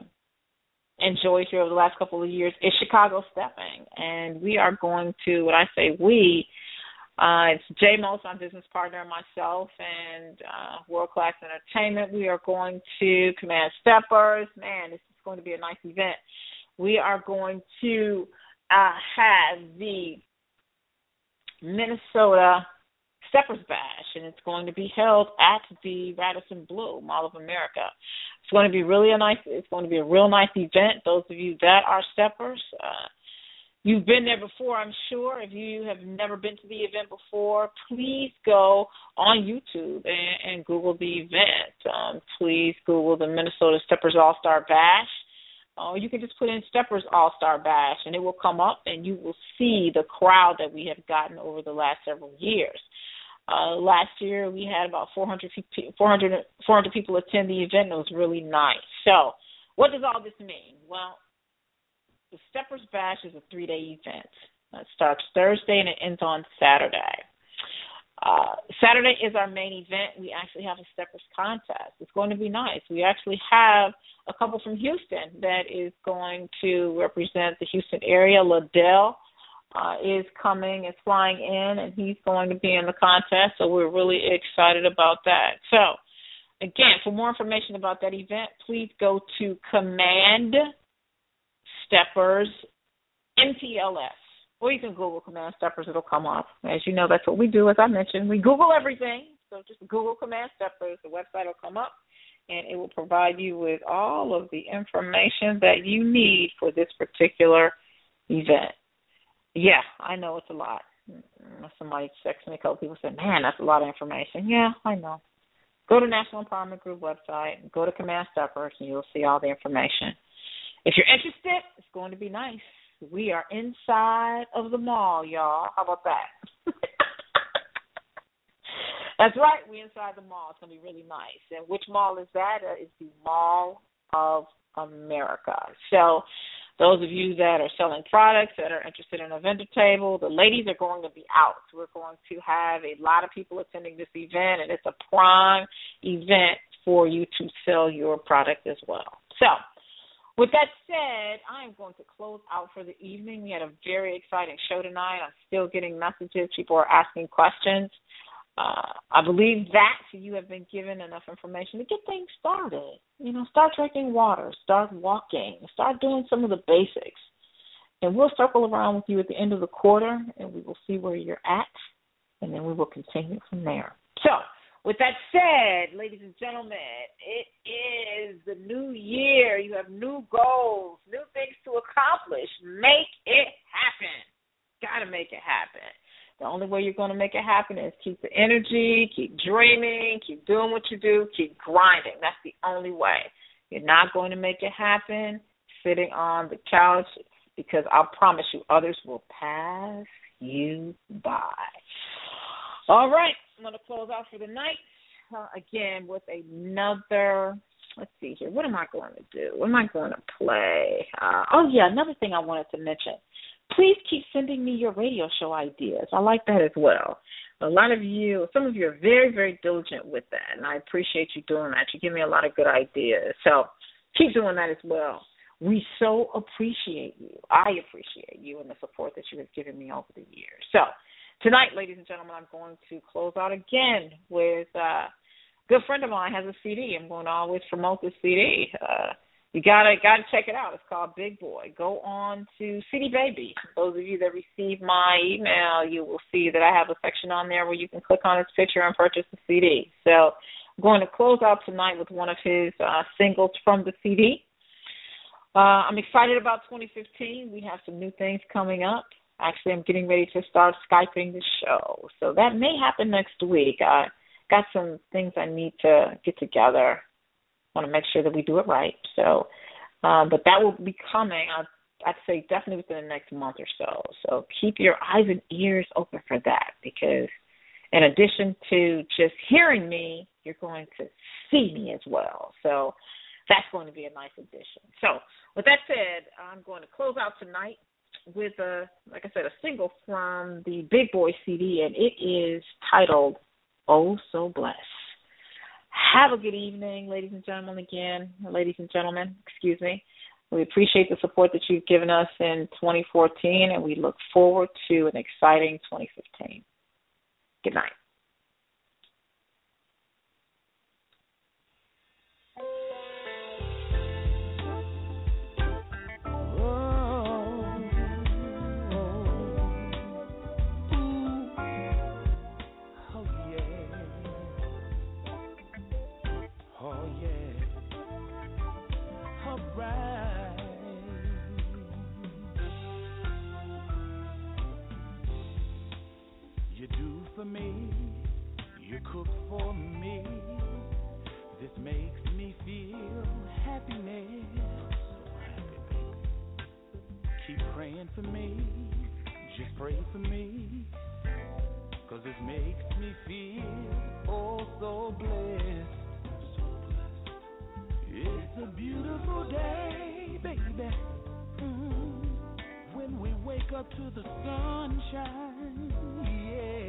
enjoyed here over the last couple of years is Chicago Stepping. And we are going to, when I say we, it's Jay Mose, my business partner, and myself, and World Class Entertainment. We are going to Command Steppers. Man, this is going to be a nice event. We are going to have the Minnesota Steppers Bash, and it's going to be held at the Radisson Blu Mall of America. It's going to be It's going to be a real nice event. Those of you that are steppers, you've been there before, I'm sure. If you have never been to the event before, please go on YouTube and Google the event. Please Google the Minnesota Steppers All-Star Bash. Or you can just put in Steppers All-Star Bash, and it will come up, and you will see the crowd that we have gotten over the last several years. Last year, we had about 400 people attend the event, and it was really nice. So what does all this mean? Well, the Steppers Bash is a 3-day event. It starts Thursday, and it ends on Saturday. Saturday is our main event. We actually have a Steppers contest. It's going to be nice. We actually have a couple from Houston that is going to represent the Houston area. Liddell is flying in, and he's going to be in the contest, so we're really excited about that. So, again, for more information about that event, please go to Command Steppers MTLS. Or you can Google Command Steppers. It'll come up. As you know, that's what we do, as I mentioned. We Google everything. So just Google Command Steppers. The website will come up, and it will provide you with all of the information that you need for this particular event. Yeah, I know it's a lot. Somebody texted me, a couple people said, man, that's a lot of information. Yeah, I know. Go to National Empowerment Group website, go to Command Steppers, and you'll see all the information. If you're interested, it's going to be nice. We are inside of the mall, y'all. How about that? That's right. We're inside the mall. It's going to be really nice. And which mall is that? It's the Mall of America. So Those of you that are selling products, that are interested in a vendor table, the ladies are going to be out. We're going to have a lot of people attending this event, and it's a prime event for you to sell your product as well. So, with that said, I am going to close out for the evening. We had a very exciting show tonight. I'm still getting messages. People are asking questions. I believe that you have been given enough information to get things started. Start drinking water, start walking, start doing some of the basics. And we'll circle around with you at the end of the quarter, and we will see where you're at, and then we will continue from there. So, with that said, ladies and gentlemen, it is the new year. You have new goals, new things to accomplish. Make it happen. Got to make it happen. The only way you're going to make it happen is keep the energy, keep dreaming, keep doing what you do, keep grinding. That's the only way. You're not going to make it happen sitting on the couch, because I'll promise you others will pass you by. All right, I'm going to close out for the night, again, with another, let's see here. What am I going to do? What am I going to play? Another thing I wanted to mention. Please keep sending me your radio show ideas. I like that as well. Some of you are very, very diligent with that, and I appreciate you doing that. You give me a lot of good ideas. So keep doing that as well. We so appreciate you. I appreciate you and the support that you have given me over the years. So tonight, ladies and gentlemen, I'm going to close out again with a good friend of mine has a CD. I'm going to always promote this CD. You gotta check it out. It's called Big Boy. Go on to CD Baby. Those of you that receive my email, you will see that I have a section on there where you can click on his picture and purchase the CD. So I'm going to close out tonight with one of his singles from the CD. I'm excited about 2015. We have some new things coming up. Actually, I'm getting ready to start Skyping the show. So that may happen next week. I got some things I need to get together. Want to make sure that we do it right. So, but that will be coming, I'd say definitely within the next month or so. So keep your eyes and ears open for that, because in addition to just hearing me, you're going to see me as well. So that's going to be a nice addition. So with that said, I'm going to close out tonight with like I said, a single from the Big Boy CD, and it is titled "Oh So Blessed." Have a good evening, ladies and gentlemen. We appreciate the support that you've given us in 2014, and we look forward to an exciting 2015. Good night. You do for me, you cook for me. This makes me feel happiness. So happy, baby. Keep praying for me, just pray for me, 'cause this makes me feel oh so blessed. So blessed. It's a beautiful day, baby. When we wake up to the sunshine, yeah.